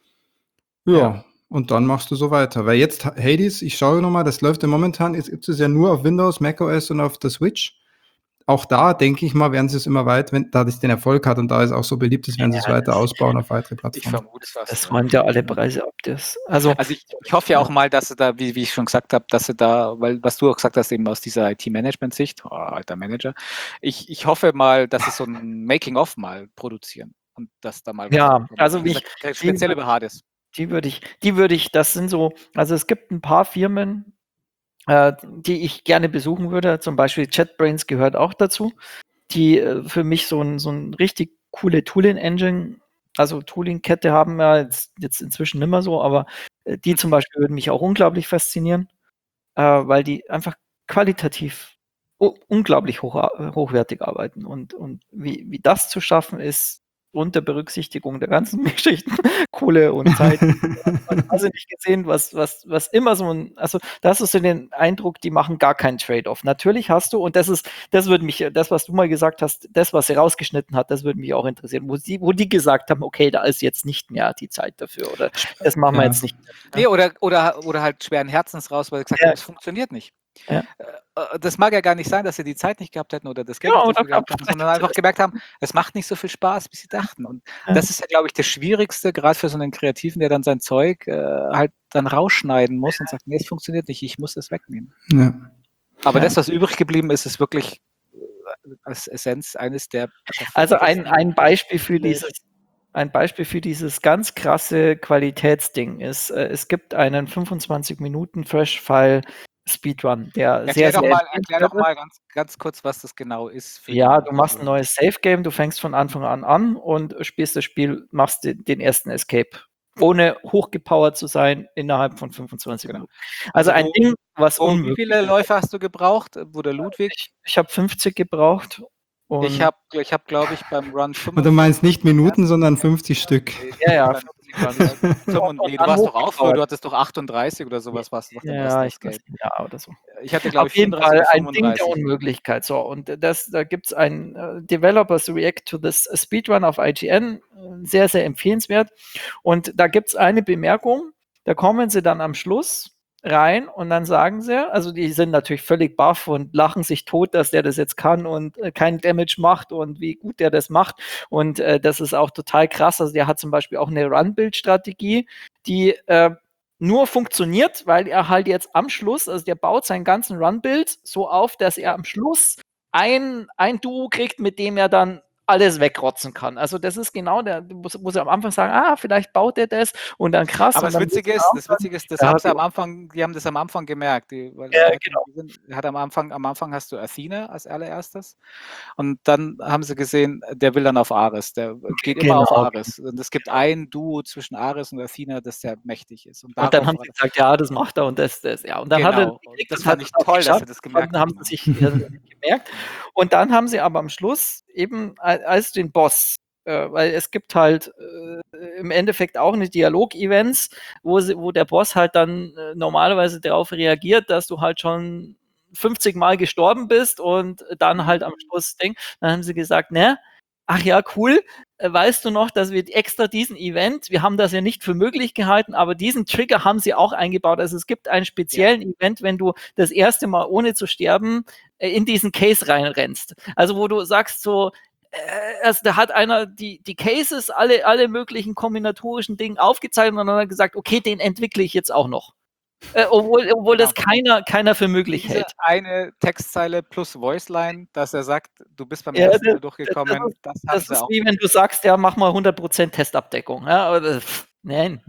Ja, Ja. und dann machst du so weiter. Weil jetzt Hades, ich schaue nochmal, das läuft ja momentan, ist, gibt es ja nur auf Windows, macOS und auf der Switch. Auch da, denke ich mal, werden sie es immer weit, wenn da das den Erfolg hat und da es auch so beliebt ist, werden sie es Ja, weiter das- ausbauen auf weitere Ich Plattformen. vermute es fast. Das ja. räumt ja alle Preise ab. Das. Also, Also ich, ich hoffe ja auch mal, dass sie da, wie, wie ich schon gesagt habe, dass sie da, weil was du auch gesagt hast, eben aus dieser I T-Management-Sicht, oh, alter Manager, ich, ich hoffe mal, dass sie so ein Making-of mal produzieren und dass da mal Ja, rauskommt. also Wie wie gesagt, speziell über Hades. die würde ich, die würde ich, das sind so, also es gibt ein paar Firmen, äh, die ich gerne besuchen würde. Zum Beispiel JetBrains gehört auch dazu, die äh, für mich so ein, so ein richtig coole Tooling-Engine, also Tooling-Kette haben wir jetzt, jetzt inzwischen nicht mehr so, aber äh, die zum Beispiel würden mich auch unglaublich faszinieren, äh, weil die einfach qualitativ u- unglaublich hoch, hochwertig arbeiten. Und, und wie, wie das zu schaffen ist, unter Berücksichtigung der ganzen Geschichten, Kohle und Zeit. Also nicht gesehen, was, was, was immer so ein, also da hast du so den Eindruck, die machen gar keinen Trade-off. Natürlich hast du, und das ist, das würde mich, das, was du mal gesagt hast, das, was sie rausgeschnitten hat, das würde mich auch interessieren, wo sie, wo die gesagt haben, okay, da ist jetzt nicht mehr die Zeit dafür oder das machen wir Ja. jetzt nicht. Nee, oder, oder, oder halt schweren Herzens raus, weil sie gesagt Ja. haben, es funktioniert nicht. Ja. Äh, Das mag ja gar nicht sein, dass sie die Zeit nicht gehabt hätten oder das Geld Ja, nicht oder dafür gehabt hätten, sondern einfach gemerkt haben, es macht nicht so viel Spaß, wie sie dachten. Und Ja. das ist ja, glaube ich, das Schwierigste, gerade für so einen Kreativen, der dann sein Zeug äh, halt dann rausschneiden muss und sagt, nee, es funktioniert nicht, ich muss es wegnehmen. Ja. Aber Ja. das, was übrig geblieben ist, ist wirklich äh, als Essenz eines der Also ein, perfektesten ein Beispiel für Spiele. dieses, ein Beispiel für dieses ganz krasse Qualitätsding ist, äh, es gibt einen fünfundzwanzig Minuten Fresh-File Speedrun, der Erklär sehr, doch sehr mal, empfehlenswert erklär doch ist. mal ganz, ganz kurz, was das genau ist. Für Ja, die, du machst die- ein neues Save-Game, du fängst von Anfang an an und spielst das Spiel, machst den, den ersten Escape, ohne hochgepowert zu sein, innerhalb von fünfundzwanzig Genau. Minuten. Also, Also ein wo- Ding, was wo, wie unmöglich viele ist. Läufe hast du gebraucht? Wo der Ludwig? Ich, ich habe fünfzig gebraucht. Und Ich habe, ich hab, glaube ich, beim Run Und du meinst nicht Minuten, sondern fünfzig Stück. ja, ja, Dann- fünfzig waren es. fünfund- Und nee, du dann warst doch auch früher, hochgepowert. du hattest doch achtunddreißig oder sowas, warst du doch beim Ja, ersten ich weiß Escape. nicht, ja, oder so. Ich hatte, glaube Auf ich, jeden vierunddreißig Fall oder ein Ding der fünfunddreißig. Unmöglichkeit. So, und das, da gibt es ein äh, Developers React to this Speedrun auf I G N, äh, sehr, sehr empfehlenswert. Und da gibt es eine Bemerkung, da kommen sie dann am Schluss rein und dann sagen sie, also die sind natürlich völlig baff und lachen sich tot, dass der das jetzt kann und äh, keinen Damage macht und wie gut der das macht. Und äh, das ist auch total krass. Also der hat zum Beispiel auch eine Run-Build-Strategie, die äh, nur funktioniert, weil er halt jetzt am Schluss, also der baut seinen ganzen Run-Build so auf, dass er am Schluss ein, ein Duo kriegt, mit dem er dann alles wegrotzen kann. Also das ist genau der, muss, muss er am Anfang sagen, ah, vielleicht baut er das und dann krass. Aber und das dann Witzige ist, das Witzige ist, das Ja, haben sie die- am Anfang, die haben das am Anfang gemerkt. Die, weil Ja, die hatten- genau. die sind, hat am Anfang, am Anfang hast du Athena als allererstes und dann haben sie gesehen, der will dann auf Ares, der geht immer auf Genau. Ares. Und es gibt ein Duo zwischen Ares und Athena, das sehr mächtig ist. Und, Und dann darauf haben war sie das- gesagt, ja, das macht er und das, das, ja. Und dann hat er Genau. gekriegt Das und fand hat ich es auch toll, dass geschafft. sie das gemerkt Und dann haben haben. sie sich äh, gemerkt. Und dann haben sie aber am Schluss eben al- als den Boss, äh, weil es gibt halt äh, im Endeffekt auch eine Dialog-Events, wo, sie, wo der Boss halt dann äh, normalerweise darauf reagiert, dass du halt schon fünfzig Mal gestorben bist und dann halt am Schluss denkst, dann haben sie gesagt, ne, ach ja, cool, äh, weißt du noch, dass wir extra diesen Event, wir haben das ja nicht für möglich gehalten, aber diesen Trigger haben sie auch eingebaut. Also es gibt einen speziellen Event, wenn du das erste Mal ohne zu sterben äh, in diesen Case reinrennst. Also wo du sagst so, äh, also da hat einer die, die Cases, alle, alle möglichen kombinatorischen Dinge aufgezeichnet und dann hat er gesagt, okay, den entwickle ich jetzt auch noch. Äh, obwohl obwohl Genau. das keiner, keiner für möglich Diese hält. eine Textzeile plus Voiceline, dass er sagt, du bist beim Ja, ersten das- Mal durchgekommen, das, haben Das sie ist auch. wie wenn du sagst, ja, mach mal hundert Prozent Testabdeckung. Ja, aber das, pff, nein,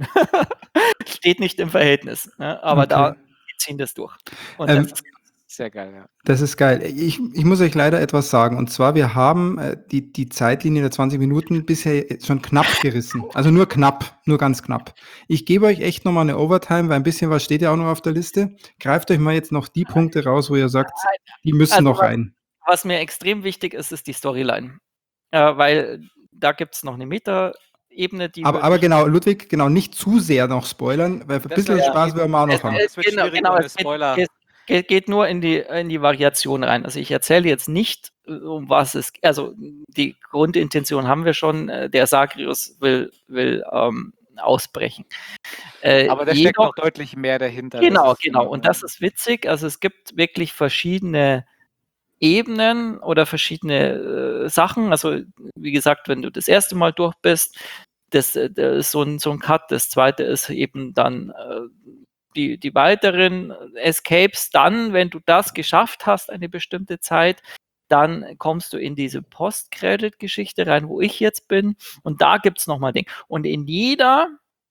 steht nicht im Verhältnis. Ja, aber Okay. da die ziehen das durch. Und Ähm, das ist Sehr geil, ja. Das ist geil. Ich, ich muss euch leider etwas sagen. Und zwar, wir haben äh, die, die Zeitlinie der zwanzig Minuten bisher schon knapp gerissen. Also nur knapp, nur ganz knapp. Ich gebe euch echt nochmal eine Overtime, weil ein bisschen was steht ja auch noch auf der Liste. Greift euch mal jetzt noch die Punkte raus, wo ihr sagt, die müssen Also noch was- rein. was mir extrem wichtig ist, ist die Storyline. Äh, weil da gibt es noch eine Meta-Ebene, die Aber, würde aber ich- genau, Ludwig, genau, nicht zu sehr noch spoilern, weil ein Das bisschen wär- Spaß werden wir auch noch es, haben. Es wird genau, schwierig genau, ohne es geht, Spoiler. es, geht, geht nur in die, in die Variation rein. Also ich erzähle jetzt nicht, um was es, also die Grundintention haben wir schon, der Sagrius will, will ähm, ausbrechen. Äh, Aber da steckt noch deutlich mehr dahinter. Genau, genau. Und das ist witzig. Also es gibt wirklich verschiedene Ebenen oder verschiedene äh, Sachen. Also wie gesagt, wenn du das erste Mal durch bist, das, das ist so ein, so ein Cut. Das zweite ist eben dann äh, die, die weiteren Escapes. Dann, wenn du das geschafft hast, eine bestimmte Zeit, dann kommst du in diese Post-Credit-Geschichte rein, wo ich jetzt bin. Und da gibt es nochmal Ding. Und in jeder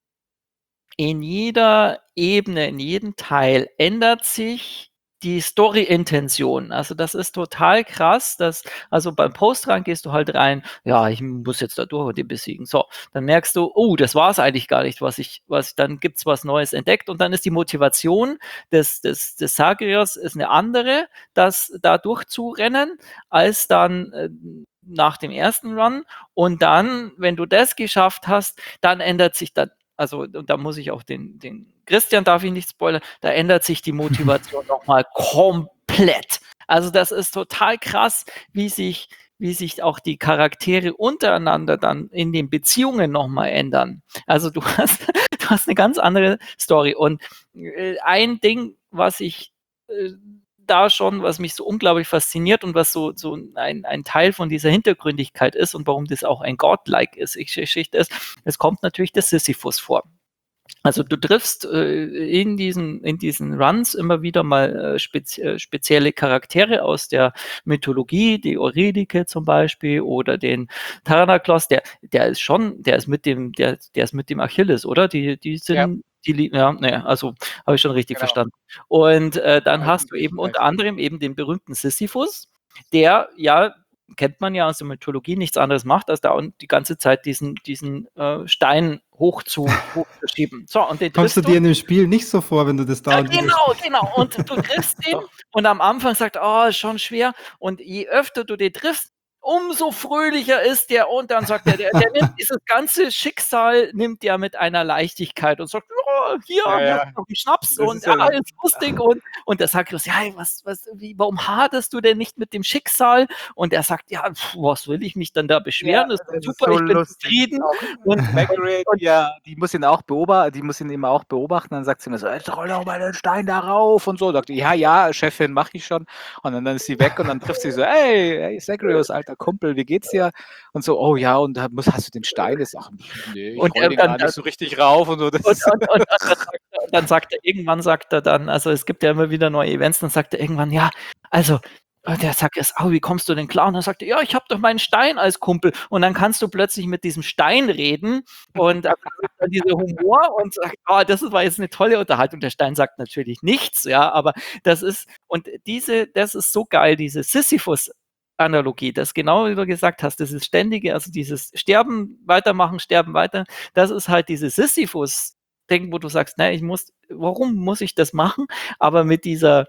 In jeder Ebene, in jedem Teil ändert sich die Story-Intention. Also das ist total krass, dass, also beim Postrun gehst du halt rein, ja, ich muss jetzt da durch und den besiegen. So, dann merkst du, oh, das war es eigentlich gar nicht, was ich, was, dann gibt's was Neues entdeckt und dann ist die Motivation des, des, des Sagrios ist eine andere, das da durchzurennen, als dann äh, nach dem ersten Run. Und dann, wenn du das geschafft hast, dann ändert sich dann, also und da muss ich auch den, den Christian, darf ich nicht spoilern, da ändert sich die Motivation nochmal komplett. Also das ist total krass, wie sich, wie sich auch die Charaktere untereinander dann in den Beziehungen nochmal ändern. Also du hast, du hast eine ganz andere Story. Und äh, ein Ding, was ich äh, da schon, was mich so unglaublich fasziniert und was so, so ein, ein Teil von dieser Hintergründigkeit ist und warum das auch ein Godlike ist, Geschichte ist, es kommt natürlich der Sisyphus vor. Also du triffst äh, in, diesen, in diesen Runs immer wieder mal äh, spezi spezielle Charaktere aus der Mythologie, die Eurydike zum Beispiel oder den Thanatos, der, der ist schon, der ist mit dem, der, der ist mit dem Achilles, oder? Die, die sind, ja. die, ja, ne, also habe ich schon richtig genau. verstanden. Und äh, dann ja, hast du eben unter anderem eben den berühmten Sisyphus, der ja kennt man ja aus der Mythologie, nichts anderes macht, als da die ganze Zeit diesen, diesen äh, Stein hoch zu, hochzuschieben. So, und den kommst du dir in dem Spiel nicht so vor, wenn du das da... Ja, genau, genau. Und du triffst ihn und am Anfang sagt, oh, ist schon schwer. Und je öfter du den triffst, umso fröhlicher ist der. Und dann sagt er, der, der nimmt dieses ganze Schicksal, nimmt der mit einer Leichtigkeit und sagt, oh, hier, ja, ja. noch einen Schnaps das und ist ja, ja ist lustig. Und, und der sagt, ja, was, was, wie, warum hadest du denn nicht mit dem Schicksal? Und er sagt, ja, pf, was will ich mich dann da beschweren? Ja, das ist das super, ist so ich bin lustig. zufrieden. Und, Margaret, und, ja, die muss ihn auch beobachten, die muss ihn eben auch beobachten. Dann sagt sie mir so, jetzt roll doch mal den Stein da rauf und so. Sagt, ja, ja, Chefin, mach ich schon. Und dann, dann ist sie weg und dann trifft sie so, hey, hey, Sagrius, alter Kumpel, wie geht's dir? Und so, oh ja, und da muss, hast du den Stein? Das ach, nee, ich und roll den dann, gar nicht so richtig rauf und so. Das und, und, und, und dann, sagt er, dann sagt er, irgendwann sagt er dann, also es gibt ja immer wieder neue Events, dann sagt er irgendwann, ja, also der sagt erst, oh, wie kommst du denn klar? Und dann sagt er, ja, ich habe doch meinen Stein als Kumpel. Und dann kannst du plötzlich mit diesem Stein reden und dann dieser Humor und sagt, oh, das war jetzt eine tolle Unterhaltung. Der Stein sagt natürlich nichts, ja, aber das ist, und diese, das ist so geil, diese Sisyphus Analogie, das genau wie du gesagt hast, das ist ständige, also dieses Sterben, weitermachen, sterben, weiter, das ist halt diese Sisyphus-Ding, wo du sagst, na, ich muss, warum muss ich das machen? Aber mit dieser,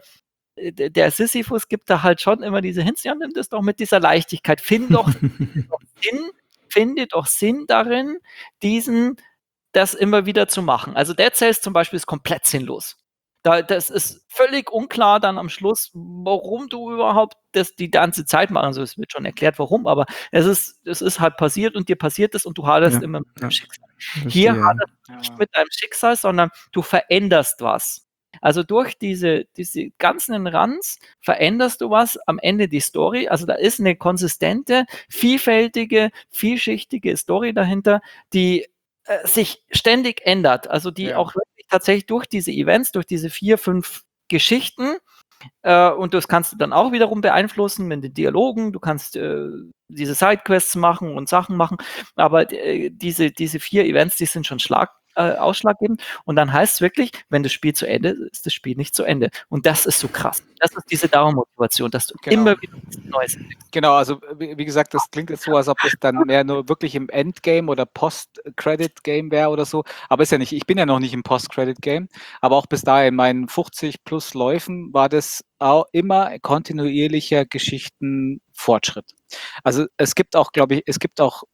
der Sisyphus gibt da halt schon immer diese Hints, ja, nimm das doch mit dieser Leichtigkeit, find doch, doch Sinn, finde doch Sinn darin, diesen, das immer wieder zu machen. Also Dead Cells zum Beispiel ist komplett sinnlos. Da, das ist völlig unklar dann am Schluss, warum du überhaupt das die ganze Zeit machst. Also es wird schon erklärt, warum, aber es ist, es ist halt passiert und dir passiert es und du haderst ja, immer mit ja. dem Schicksal. Hier haderst du nicht mit deinem Schicksal, sondern du veränderst was. Also durch diese, diese ganzen Runs veränderst du was, am Ende die Story, also da ist eine konsistente, vielfältige, vielschichtige Story dahinter, die äh, sich ständig ändert, also die ja. auch wirklich tatsächlich durch diese Events, durch diese vier, fünf Geschichten, äh, und das kannst du dann auch wiederum beeinflussen mit den Dialogen, du kannst äh, diese Sidequests machen und Sachen machen, aber äh, diese, diese vier Events, die sind schon schlag Äh, ausschlaggebend und dann heißt es wirklich, wenn das Spiel zu Ende ist, ist das Spiel nicht zu Ende. Und das ist so krass. Das ist diese Dauermotivation, dass du genau. immer wieder was Neues entdeckst. Genau, also wie, wie gesagt, das klingt jetzt so, als ob es dann mehr nur wirklich im Endgame oder Post-Credit-Game wäre oder so, aber ist ja nicht, ich bin ja noch nicht im Post-Credit-Game, aber auch bis dahin in meinen fünfzig plus Läufen war das auch immer kontinuierlicher Geschichtenfortschritt. Also es gibt auch, glaube ich, es gibt auch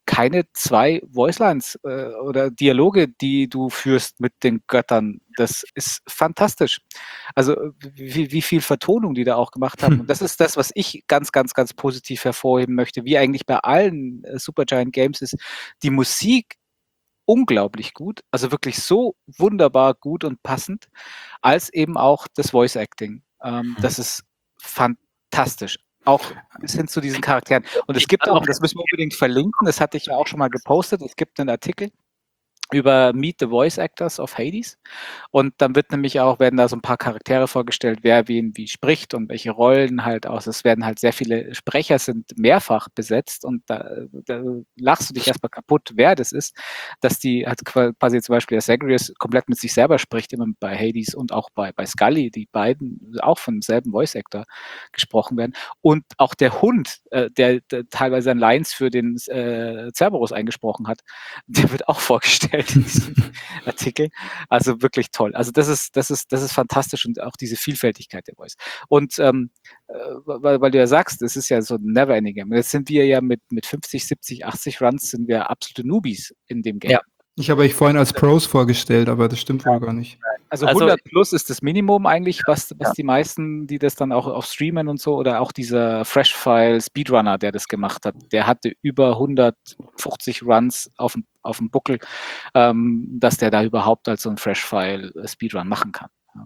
keine zwei Voicelines äh, oder Dialoge, die du führst mit den Göttern. Das ist fantastisch. Also wie, wie viel Vertonung die da auch gemacht haben. Und das ist das, was ich ganz, ganz, ganz positiv hervorheben möchte, wie eigentlich bei allen äh, Supergiant Games ist, die Musik unglaublich gut, also wirklich so wunderbar gut und passend, als eben auch das Voice Acting. Ähm, das ist fantastisch. Auch bis hin zu diesen Charakteren. Und es gibt auch, und das müssen wir unbedingt verlinken, das hatte ich ja auch schon mal gepostet, es gibt einen Artikel über Meet the Voice Actors of Hades. Und dann wird nämlich auch, werden da so ein paar Charaktere vorgestellt, wer wen wie spricht und welche Rollen halt aus. Es werden halt sehr viele Sprecher sind mehrfach besetzt und da, da lachst du dich erstmal kaputt, wer das ist, dass die halt quasi zum Beispiel der Zagreus komplett mit sich selber spricht, immer bei Hades und auch bei, bei Scully, die beiden auch von demselben Voice Actor gesprochen werden. Und auch der Hund, äh, der, der teilweise ein Lines für den äh, Cerberus eingesprochen hat, der wird auch vorgestellt in diesem Artikel. Also wirklich toll. Also das ist, das ist, das ist fantastisch und auch diese Vielfältigkeit der Voice. Und ähm, äh, weil, weil du ja sagst, es ist ja so ein Never-Ending Game. Jetzt sind wir ja mit, mit fünfzig, siebzig, achtzig Runs sind wir absolute Newbies in dem Game. Ja. Ich habe euch vorhin als Pros vorgestellt, aber das stimmt wohl gar nicht. Also Also- hundert plus ist das Minimum eigentlich, was, was Ja. die meisten, die das dann auch auf streamen und so, oder auch dieser Freshfile Speedrunner, der das gemacht hat, der hatte über hundertfünfzig Runs auf dem, auf dem Buckel, ähm, dass der da überhaupt als so ein Freshfile Speedrun machen kann. Ja.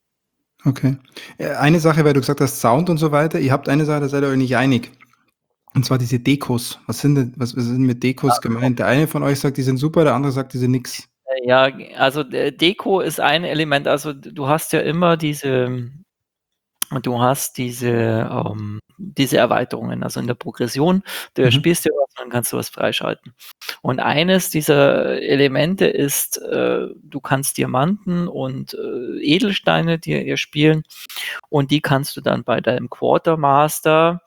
Okay. Äh, Eine Sache, weil du gesagt hast, Sound und so weiter, ihr habt eine Sache, da seid ihr euch nicht einig. Und zwar diese Dekos. Was sind denn, was, was sind mit Dekos gemeint? Der eine von euch sagt, die sind super, der andere sagt, die sind nix. Ja, also äh, Deko ist ein Element, also d- du hast ja immer diese, du hast diese, ähm, diese Erweiterungen, also in der Progression, du Mhm. spielst ja was, dann kannst du was freischalten. Und eines dieser Elemente ist, äh, du kannst Diamanten und äh, Edelsteine dir erspielen und die kannst du dann bei deinem Quartermaster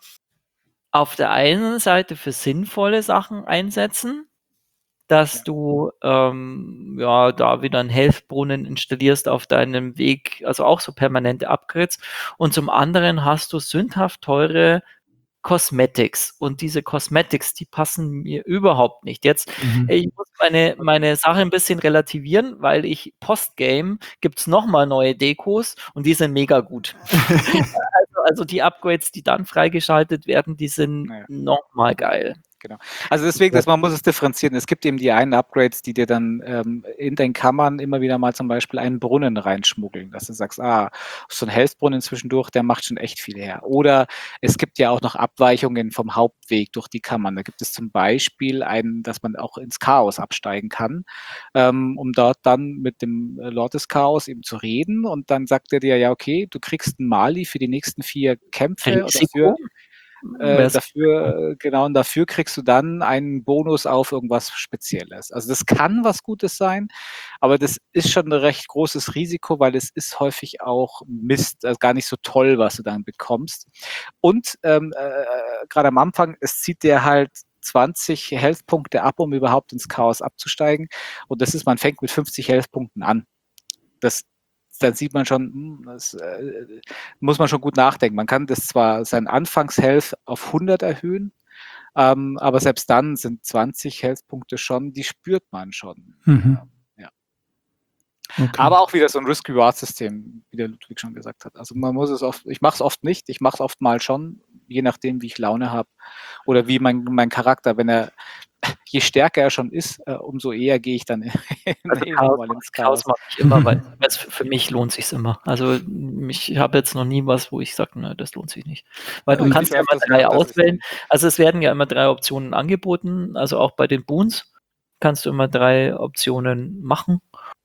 auf der einen Seite für sinnvolle Sachen einsetzen, dass Ja. du ähm, ja da wieder einen Health-Brunnen installierst auf deinem Weg, also auch so permanente Upgrades. Und zum anderen hast du sündhaft teure Cosmetics. Und diese Cosmetics, die passen mir überhaupt nicht. Jetzt, Mhm. ich muss meine, meine Sache ein bisschen relativieren, weil ich Postgame gibt es nochmal neue Dekos und die sind mega gut. also, also die Upgrades, die dann freigeschaltet werden, die sind Naja. nochmal geil. Genau. Also deswegen, dass man muss es differenzieren. Es gibt eben die einen Upgrades, die dir dann ähm, in den Kammern immer wieder mal zum Beispiel einen Brunnen reinschmuggeln, dass du sagst, ah, so ein Health-Brunnen zwischendurch, der macht schon echt viel her. Oder es gibt ja auch noch Abweichungen vom Hauptweg durch die Kammern. Da gibt es zum Beispiel einen, dass man auch ins Chaos absteigen kann, ähm, um dort dann mit dem Lord des Chaos eben zu reden. Und dann sagt er dir, ja, okay, du kriegst einen Mali für die nächsten vier Kämpfe und dafür Risiko? Äh, Wär's- dafür, äh, genau, und dafür kriegst du dann einen Bonus auf irgendwas Spezielles. Also das kann was Gutes sein, aber das ist schon ein recht großes Risiko, weil es ist häufig auch Mist, also gar nicht so toll, was du dann bekommst. Und ähm, äh, gerade am Anfang, es zieht dir halt zwanzig Health-Punkte ab, um überhaupt ins Chaos abzusteigen. Und das ist, man fängt mit fünfzig Health-Punkten an. Das dann sieht man schon, hm, das äh, muss man schon gut nachdenken. Man kann das zwar sein Anfangs-Health auf hundert erhöhen, ähm, aber selbst dann sind zwanzig Health-Punkte schon, die spürt man schon. Mhm. Ja. Okay. Aber auch wieder so ein Risk-Reward-System, wie der Ludwig schon gesagt hat. Also man muss es oft, ich mache es oft nicht, ich mache es oft mal schon, je nachdem, wie ich Laune habe oder wie mein, mein Charakter, wenn er, je stärker er schon ist, äh, umso eher gehe ich dann Also immer Chaos, mal ins Chaos Chaos. mache ich immer, weil es für mich lohnt sich immer. Also ich habe jetzt noch nie was, wo ich sage, ne, das lohnt sich nicht. Weil Ja, du ich kannst ja gebe immer öfters drei mal das auswählen. System. Also es werden ja immer drei Optionen angeboten. Also auch bei den Boons kannst du immer drei Optionen machen.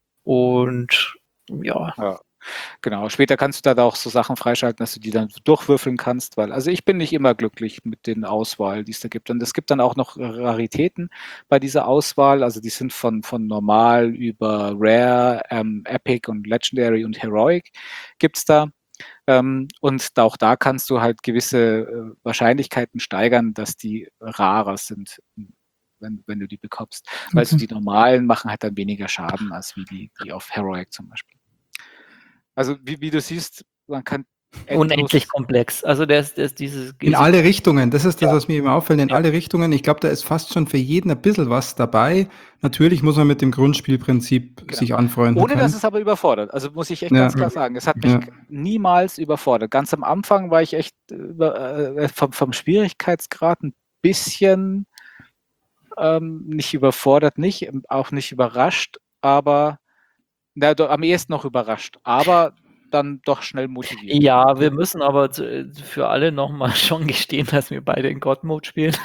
Und ja, Ja, genau. Später kannst du da auch so Sachen freischalten, dass du die dann durchwürfeln kannst, weil, also ich bin nicht immer glücklich mit den Auswahl, die es da gibt. Und es gibt dann auch noch Raritäten bei dieser Auswahl. Also die sind von, von normal über Rare, ähm, Epic und Legendary und Heroic gibt es da. Ähm, und auch da kannst du halt gewisse äh, Wahrscheinlichkeiten steigern, dass die rarer sind, wenn, wenn du die bekommst. Weil so Okay. die normalen machen halt dann weniger Schaden als wie die, die auf Heroic zum Beispiel. Also wie, wie du siehst, man kann unendlich komplex. Also der ist, der ist dieses In diese, alle Richtungen, das ist das, Ja. was mir immer auffällt, in Ja. alle Richtungen. Ich glaube, da ist fast schon für jeden ein bisschen was dabei. Natürlich muss man mit dem Grundspielprinzip Genau. sich anfreunden Ohne dass können. es aber überfordert. Also muss ich echt Ja. ganz klar sagen, es hat mich Ja. niemals überfordert. Ganz am Anfang war ich echt über, äh, vom, vom Schwierigkeitsgrad ein bisschen ähm, nicht überfordert, nicht, auch nicht überrascht, aber na, do, am ehesten noch überrascht, aber dann doch schnell motiviert. Ja, wir müssen aber zu, für alle nochmal schon gestehen, dass wir beide in God-Mode spielen.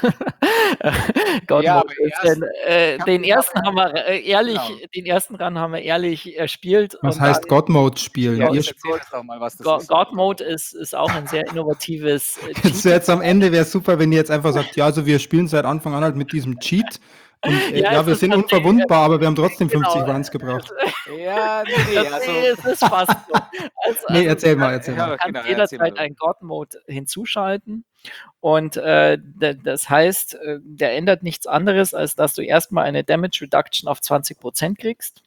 God Ja, Mode aber ist erst, denn, äh, ich hab- den ich hab ersten ja- haben wir äh, ehrlich, genau. den ersten Run haben wir ehrlich erspielt. Was und heißt dann God-Mode spielen? Ja, Ihr jetzt sp- erzähl uns doch mal, was das Go- ist. God Mode ist, ist auch ein sehr innovatives äh, Jetzt, jetzt am Ende wäre es super, wenn ihr jetzt einfach sagt, ja, also wir spielen seit Anfang an halt mit diesem Cheat. Und äh, Ja, ja, es wir ist sind tatsächlich- unverwundbar, aber wir haben trotzdem Genau. fünfzig Runs gebraucht. Ja, nee, nee, Das, also. es ist fast so. Also, Nee, also erzähl du mal, kannst- erzähl Ja, mal. Du kannst genau, erzähl jederzeit mal. einen God-Mode hinzuschalten. Und äh, d- das heißt, äh, der ändert nichts anderes, als dass du erstmal eine Damage Reduction auf zwanzig Prozent kriegst.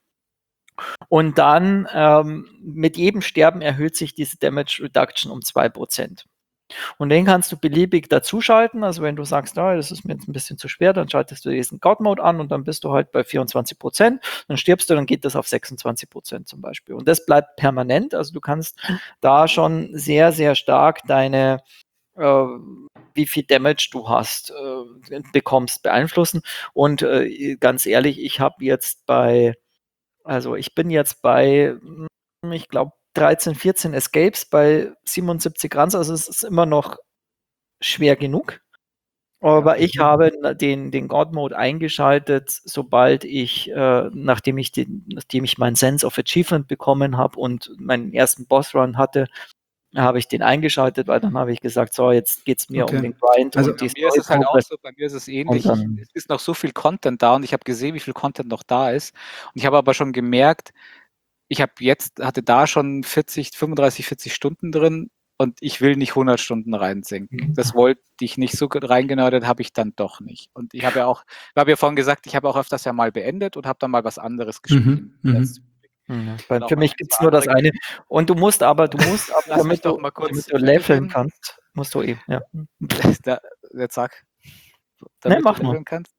Und dann ähm, mit jedem Sterben erhöht sich diese Damage Reduction um zwei Prozent. Und den kannst du beliebig dazuschalten. Also wenn du sagst, ah, das ist mir jetzt ein bisschen zu schwer, dann schaltest du diesen God-Mode an und dann bist du halt bei vierundzwanzig Prozent. Dann stirbst du, dann geht das auf sechsundzwanzig Prozent zum Beispiel. Und das bleibt permanent. Also du kannst da schon sehr, sehr stark deine, äh, wie viel Damage du hast, äh, bekommst, beeinflussen. Und äh, ganz ehrlich, ich habe jetzt bei, also ich bin jetzt bei, hm, ich glaube, dreizehn, vierzehn Escapes bei siebenundsiebzig Runs, also es ist immer noch schwer genug. Aber ich habe den, den God-Mode eingeschaltet, sobald ich, äh, nachdem ich den, nachdem ich meinen Sense of Achievement bekommen habe und meinen ersten Boss-Run hatte, habe ich den eingeschaltet, weil dann habe ich gesagt, so, jetzt geht es mir Okay. um den Grind Also- und Bei die mir ist es halt auch Story-Progress. so, bei mir ist es ähnlich. Und dann- Es ist noch so viel Content da und ich habe gesehen, wie viel Content noch da ist. Und ich habe aber schon gemerkt, ich habe jetzt, hatte da schon vierzig, fünfunddreißig, vierzig Stunden drin und ich will nicht hundert Stunden reinsenken. Das wollte ich nicht so reingenördet, habe ich dann doch nicht. Und ich habe ja auch, ich habe ja vorhin gesagt, ich habe auch öfters ja mal beendet und habe dann mal was anderes gespielt. Mhm, mhm. Das- Ja, weil Dann auch für mal mich ein, gibt es zwei nur das andere eine. Und du musst aber, du musst, aber, Lass mich damit, doch du, mal kurz damit du fertig leveln reden. kannst, musst du eben, ja. da, jetzt sag, damit Nee, mach du nur. leveln kannst.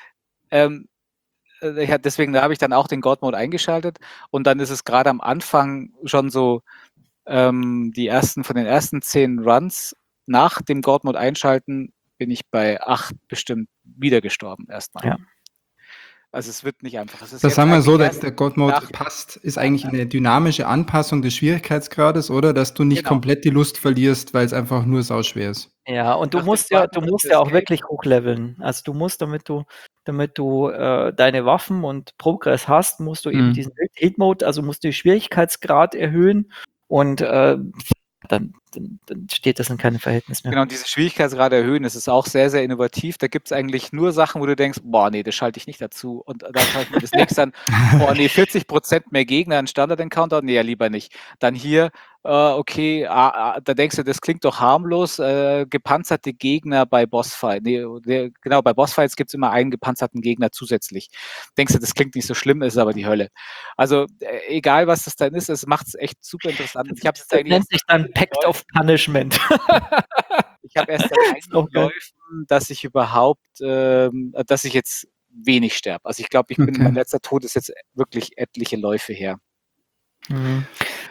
Ähm, äh, ich hab- deswegen da habe ich dann auch den God-Mode eingeschaltet und dann ist es gerade am Anfang schon so, ähm, die ersten, von den ersten zehn Runs nach dem God-Mode einschalten, bin ich bei acht bestimmt wieder gestorben erstmal. Ja. Also es wird nicht einfach. Es ist Das jetzt sagen wir so, eigentlich der, erst der God-Mode nach- passt, ist eigentlich eine dynamische Anpassung des Schwierigkeitsgrades, oder? Dass du nicht Genau. komplett die Lust verlierst, weil es einfach nur sauschwer ist. Ja, und du Nach dem musst ja, zweiten du Drittel musst des ja auch Games. wirklich hochleveln. Also du musst, damit du, damit du äh, deine Waffen und Progress hast, musst du eben Mhm. diesen Hit-Mode, also musst du den Schwierigkeitsgrad erhöhen und äh, dann, dann, dann steht das in keinem Verhältnis mehr. Genau, und diese Schwierigkeitsgrade erhöhen, das ist auch sehr, sehr innovativ. Da gibt es eigentlich nur Sachen, wo du denkst, boah, nee, das schalte ich nicht dazu. Und dann schalte ich mir das nächste an, boah, nee, vierzig Prozent mehr Gegner in Standard-Encounter, nee, ja, lieber nicht. Dann hier, äh, okay, ah, ah, da denkst du, das klingt doch harmlos, äh, gepanzerte Gegner bei Bossfights. Nee, der, genau, bei Bossfights gibt es immer einen gepanzerten Gegner zusätzlich. Denkst du, das klingt nicht so schlimm, ist aber die Hölle. Also, äh, egal was das dann ist, es macht es echt super interessant. Ich habe es Das eigentlich nennt sich dann Pact of Punishment. Ich habe erst seit Ist doch einigen geil. Läufen, dass ich überhaupt, ähm, dass ich jetzt wenig sterbe. Also ich glaube, ich bin, Okay. mein letzter Tod ist jetzt wirklich etliche Läufe her. Mhm.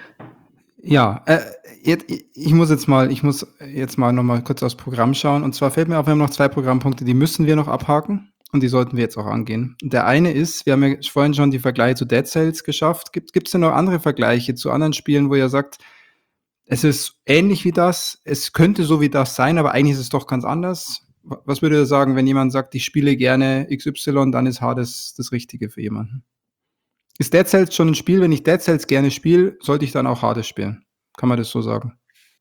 Ja, äh, jetzt, ich muss jetzt mal, ich muss jetzt mal noch mal kurz aufs Programm schauen. Und zwar fällt mir auf, wir haben noch zwei Programmpunkte, die müssen wir noch abhaken und die sollten wir jetzt auch angehen. Der eine ist, wir haben ja vorhin schon die Vergleiche zu Dead Cells geschafft. Gibt es denn noch andere Vergleiche zu anderen Spielen, wo ihr sagt, es ist ähnlich wie das, es könnte so wie das sein, aber eigentlich ist es doch ganz anders? Was würdet ihr sagen, wenn jemand sagt, ich spiele gerne X Y, dann ist Hades das Richtige für jemanden? Ist Dead Cells schon ein Spiel, wenn ich Dead Cells gerne spiele, sollte ich dann auch Hades spielen? Kann man das so sagen?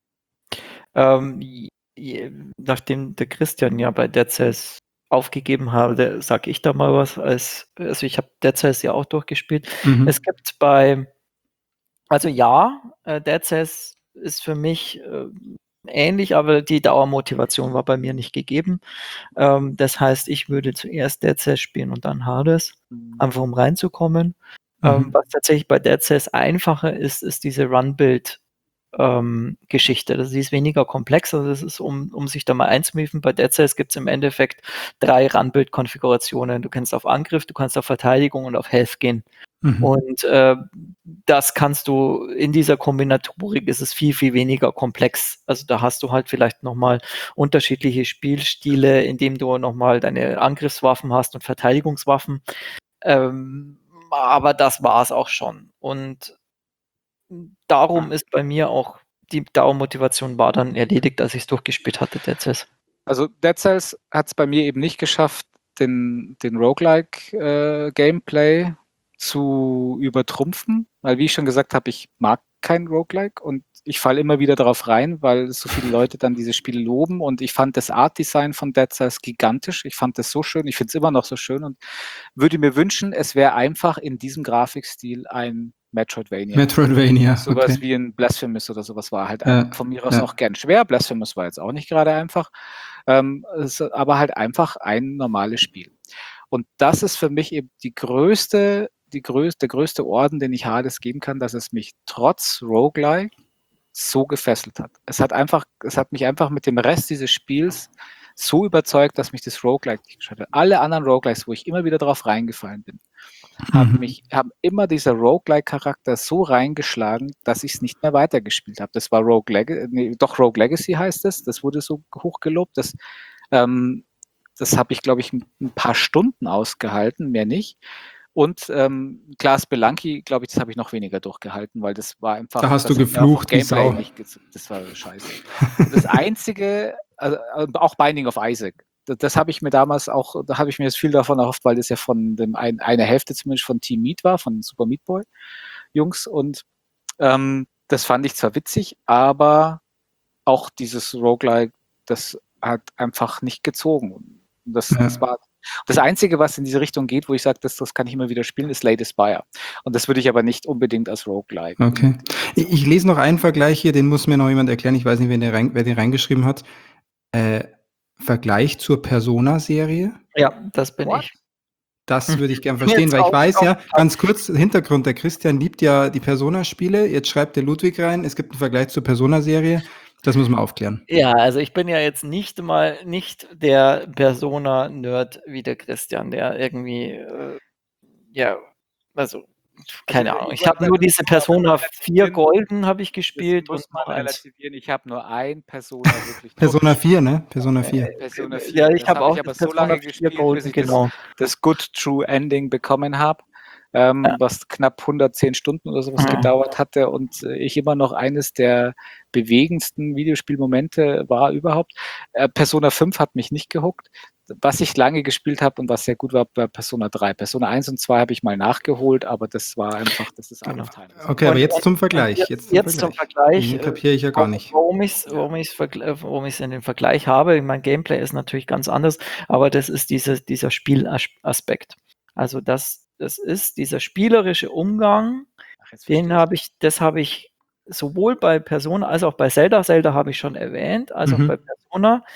Ähm, je- nachdem der Christian ja bei Dead Cells aufgegeben habe, sage ich da mal was. Als, also ich habe Dead Cells ja auch durchgespielt. Mhm. Es gibt bei, also ja, äh, Dead Cells ist für mich äh, ähnlich, aber die Dauermotivation war bei mir nicht gegeben. Ähm, das heißt, ich würde zuerst Dead Cells spielen und dann Hades, einfach um reinzukommen. Ähm, Mhm. was tatsächlich bei Dead Cells einfacher ist, ist diese Run-Build ähm, Geschichte. Das ist weniger komplex, also das ist, um, um sich da mal einzumiefen, bei Dead Cells gibt es im Endeffekt drei Runbuild-Konfigurationen. Du kannst auf Angriff, du kannst auf Verteidigung und auf Health gehen. Mhm. Und äh, das kannst du, in dieser Kombinatorik ist es viel, viel weniger komplex. Also da hast du halt vielleicht nochmal unterschiedliche Spielstile, indem du nochmal deine Angriffswaffen hast und Verteidigungswaffen. Ähm, aber das war es auch schon. Und darum ist bei mir auch, die Dauermotivation war dann erledigt, als ich es durchgespielt hatte, Dead Cells. Also Dead Cells hat es bei mir eben nicht geschafft, den, den Roguelike-Gameplay äh, zu übertrumpfen, weil wie ich schon gesagt habe, ich mag kein Roguelike und ich falle immer wieder darauf rein, weil so viele Leute dann diese Spiele loben und ich fand das Art-Design von Dead Cells gigantisch. Ich fand das so schön, ich finde es immer noch so schön und würde mir wünschen, es wäre einfach in diesem Grafikstil ein Metroidvania. Metroidvania, Sowas okay. wie ein Blasphemous oder sowas war halt Ja, von mir aus ja. auch gern schwer. Blasphemous war jetzt auch nicht gerade einfach, ähm, es, aber halt einfach ein normales Spiel. Und das ist für mich eben die größte, die größte, der größte Orden, den ich Hades geben kann, dass es mich trotz Roguelike so gefesselt hat. Es hat einfach, es hat mich einfach mit dem Rest dieses Spiels so überzeugt, dass mich das Roguelike nicht gestört hat. Alle anderen Roguelikes, wo ich immer wieder drauf reingefallen bin, haben Mhm. mich, haben immer dieser Roguelike-Charakter so reingeschlagen, dass ich es nicht mehr weitergespielt habe. Das war Rogue Legacy, nee, doch Rogue Legacy heißt es, das wurde so hochgelobt, das, ähm, das habe ich, glaube ich, ein, ein paar Stunden ausgehalten, mehr nicht. Und ähm, Class Spelunky, glaube ich, das habe ich noch weniger durchgehalten, weil das war einfach, Da hast das du hat mir auch vom geflucht wie Gameplay Sau. nicht gez- das war scheiße. Und das einzige, also auch Binding of Isaac, das, das habe ich mir damals auch, da habe ich mir jetzt viel davon erhofft, weil das ja von dem ein, eine Hälfte zumindest von Team Meat war, von Super Meat Boy Jungs und ähm, das fand ich zwar witzig, aber auch dieses Roguelike, das hat einfach nicht gezogen. Und das, Ja. das war das Einzige, was in diese Richtung geht, wo ich sage, das, das kann ich immer wieder spielen, ist Slay the Spire. Und das würde ich aber nicht unbedingt als Roguelike. Okay. Ich, ich lese noch einen Vergleich hier, den muss mir noch jemand erklären. Ich weiß nicht, wer den, rein, wer den reingeschrieben hat. Äh, Vergleich zur Persona-Serie. Ja, das bin What? ich. Das würde ich gern Mir verstehen, jetzt weil ich auch- weiß auch- ja, ganz kurz, Hintergrund, der Christian liebt ja die Persona-Spiele. Jetzt schreibt der Ludwig rein, es gibt einen Vergleich zur Persona-Serie. Das muss man aufklären. Ja, also ich bin ja jetzt nicht mal nicht der Persona-Nerd wie der Christian, der irgendwie, äh, ja, also keine Also, Ahnung. ich Ich habe wollte nur sagen, diese das muss man Persona vier relativieren. Golden habe ich Das gespielt muss und man noch eins. relativieren. Ich habe nur ein Persona wirklich Persona durchgespielt. vier, ne? Persona vier. Persona vier. Ja, ich Das habe habe auch ich aber das so Persona lange vier gespielt, bis Golden, ich das, genau. das Good True Ending bekommen habe, ähm, Ja. was knapp hundertzehn Stunden oder sowas Mhm. gedauert hatte und äh, ich immer noch eines der bewegendsten Videospielmomente war überhaupt. Äh, Persona fünf hat mich nicht gehuckt. Was ich lange gespielt habe und was sehr gut war, war Persona drei. Persona eins und zwei habe ich mal nachgeholt, aber das war einfach, das ist Genau. out of time. Okay, aber Und- jetzt und- zum Vergleich. Jetzt, Jetzt zum jetzt zum Vergleich. Vergleich. Den äh, kapiere ich ja gar nicht. Warum ich es warum ich's vergl- warum ich's in den Vergleich habe, mein Gameplay ist natürlich ganz anders, aber das ist diese, dieser Spielaspekt. Also das, das ist dieser spielerische Umgang, Ach, jetzt den verstehe habe ich, das habe ich sowohl bei Persona als auch bei Zelda, Zelda habe ich schon erwähnt, als auch Mhm. bei Persona,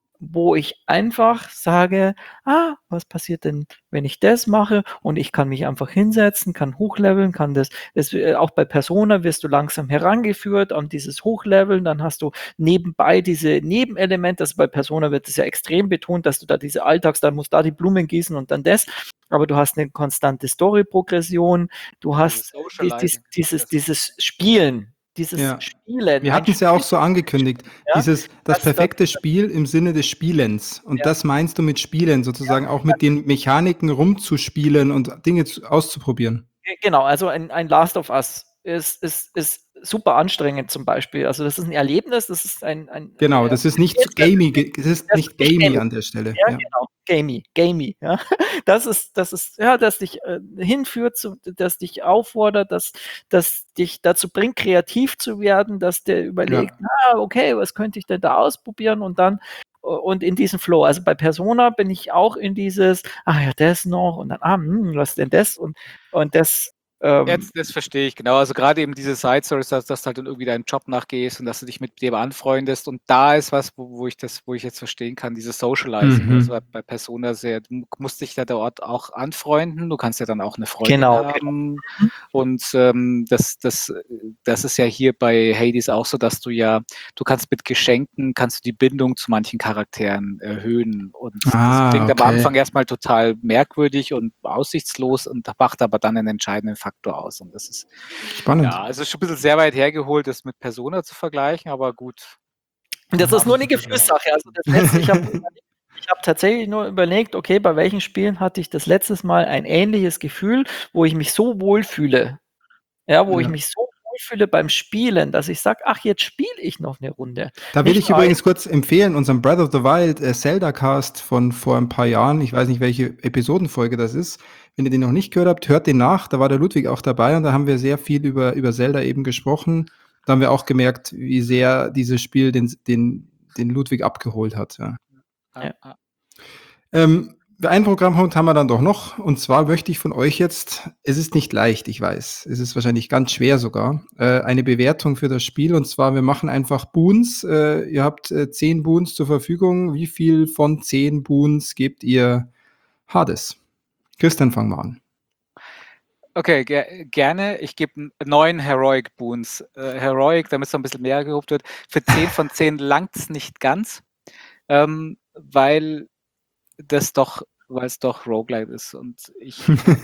wo ich einfach sage, ah, was passiert denn, wenn ich das mache und ich kann mich einfach hinsetzen, kann hochleveln, kann das, das äh, auch bei Persona wirst du langsam herangeführt an dieses Hochleveln, dann hast du nebenbei diese Nebenelemente, also bei Persona wird es ja extrem betont, dass du da diese Alltags, da musst da die Blumen gießen und dann das, aber du hast eine konstante Story-Progression, du hast Dieses dies, dies, Socializing. dieses, Das- dieses Spielen, dieses Ja. Spielen. Wir ein hatten es ja auch Spiel- so angekündigt. Ja, Dieses, das, das- perfekte Spiel im Sinne des Spielens. Und Ja. das meinst du mit Spielen, sozusagen auch mit den Mechaniken rumzuspielen und Dinge zu, auszuprobieren. Genau, also ein, ein Last of Us ist, ist, ist super anstrengend zum Beispiel. Also das ist ein Erlebnis, das ist ein, ein Genau, ein- das ist nicht Jetzt- gamey, ge- das ist das nicht ist nicht gamey gamey. an der Stelle. Ja, Ja. genau, gamey, gamey, ja. Das ist, das ist, ja, das dich äh, hinführt, zu, das dich auffordert, das, das dich dazu bringt, kreativ zu werden, dass der überlegt, na, okay, was könnte ich denn da ausprobieren und dann und in diesen Flow. Also bei Persona bin ich auch in dieses, ah ja, das noch und dann, ah, hm, was denn das und, und das Ähm, Jetzt, das verstehe ich, genau. Also gerade eben diese Side-Stories, dass, dass du halt dann irgendwie deinem Job nachgehst und dass du dich mit dem anfreundest. Und da ist was, wo, wo ich das, wo ich jetzt verstehen kann, dieses Socializing. Mhm. Das war bei Persona sehr, du musst dich da dort auch anfreunden. Du kannst ja dann auch eine Freundin Genau, haben. Und ähm, das, das, das ist ja hier bei Hades auch so, dass du ja, du kannst mit Geschenken, kannst du die Bindung zu manchen Charakteren erhöhen. Und Ah, das klingt am okay. Anfang erstmal total merkwürdig und aussichtslos und macht aber dann einen entscheidenden Faktor aus. Und das ist, Spannend. ja, also schon ein bisschen sehr weit hergeholt, das mit Persona zu vergleichen, aber gut. Das ist nur eine Gefühlssache. Also das letzte, ich habe ich habe tatsächlich nur überlegt, okay, bei welchen Spielen hatte ich das letztes Mal ein ähnliches Gefühl, wo ich mich so wohlfühle. Ja, wo ich Ja. mich so wohlfühle beim Spielen, dass ich sage, ach, jetzt spiele ich noch eine Runde. Da will Nicht ich nur übrigens kurz empfehlen, unseren Breath of the Wild äh, Zelda-Cast von vor ein paar Jahren. Ich weiß nicht, welche Episodenfolge das ist. Wenn ihr den noch nicht gehört habt, hört den nach. Da war der Ludwig auch dabei und da haben wir sehr viel über, über Zelda eben gesprochen. Da haben wir auch gemerkt, wie sehr dieses Spiel den, den, den Ludwig abgeholt hat. Ja. Ja. Ah, ah. Ähm, einen Programmpunkt haben wir dann doch noch. Und zwar möchte ich von euch jetzt, es ist nicht leicht, ich weiß, es ist wahrscheinlich ganz schwer sogar, äh, eine Bewertung für das Spiel. Und zwar, wir machen einfach Boons. Äh, ihr habt äh, zehn Boons zur Verfügung. Wie viel von zehn Boons gebt ihr Hades? Christian, fang mal an. Okay, ger gerne. Ich gebe neun Heroic Boons. Äh, Heroic, damit es noch ein bisschen mehr gehobt wird. Für zehn von zehn langt es nicht ganz, ähm, weil das doch, weil es doch Roguelite ist. Und ich,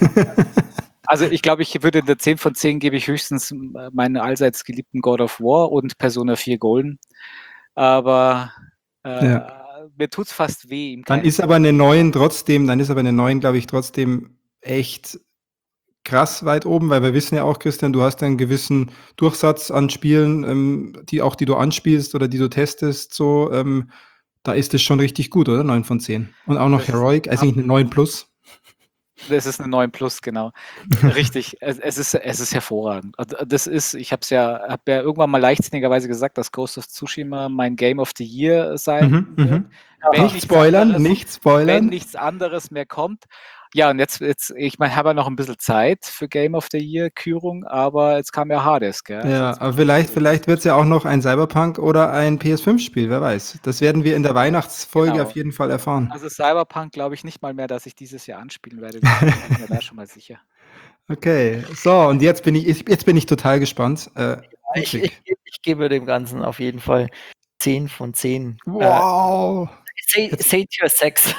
also ich glaube, ich würde in der zehn von zehn gebe ich höchstens meinen allseits geliebten God of War und Persona vier Golden. Aber äh, Ja. mir tut es fast weh. ihm Dann keine ist zehn aber eine zu neun geben. trotzdem, dann ist aber eine neun, glaube ich, trotzdem echt krass weit oben, weil wir wissen ja auch, Christian, du hast einen gewissen Durchsatz an Spielen, ähm, die auch die du anspielst oder die du testest, so, ähm, da ist es schon richtig gut, oder? neun von zehn. Und auch noch Das ist Heroic, also ab- nicht eine neun plus. Das ist eine neun plus, genau. Richtig, es, es, ist, es ist hervorragend. Also, Das ist, ich habe es ja, habe ja irgendwann mal leichtsinnigerweise gesagt, dass Ghost of Tsushima mein Game of the Year sein Mhm, wird. mhm. Wenn Nicht nichts spoilern, anderes, nicht wenn spoilern. nichts anderes mehr kommt. Ja, und jetzt, jetzt ich meine, habe ja noch ein bisschen Zeit für Game of the Year Kürung, aber jetzt kam ja Hades, gell? Also Ja, jetzt aber muss ich vielleicht, das- vielleicht wird es ja auch noch ein Cyberpunk oder ein P S fünf Spiel, wer weiß. Das werden wir in der Weihnachtsfolge Genau. auf jeden Fall erfahren. Also Cyberpunk glaube ich nicht mal mehr, dass ich dieses Jahr anspielen werde. Deswegen bin ich mir da schon mal sicher. Okay, so, und jetzt bin ich, ich- jetzt bin ich total gespannt. Äh, ich, Ludwig. ich, ich gebe dem Ganzen auf jeden Fall zehn von zehn. Äh, Wow. Say, Jetzt- say your sex.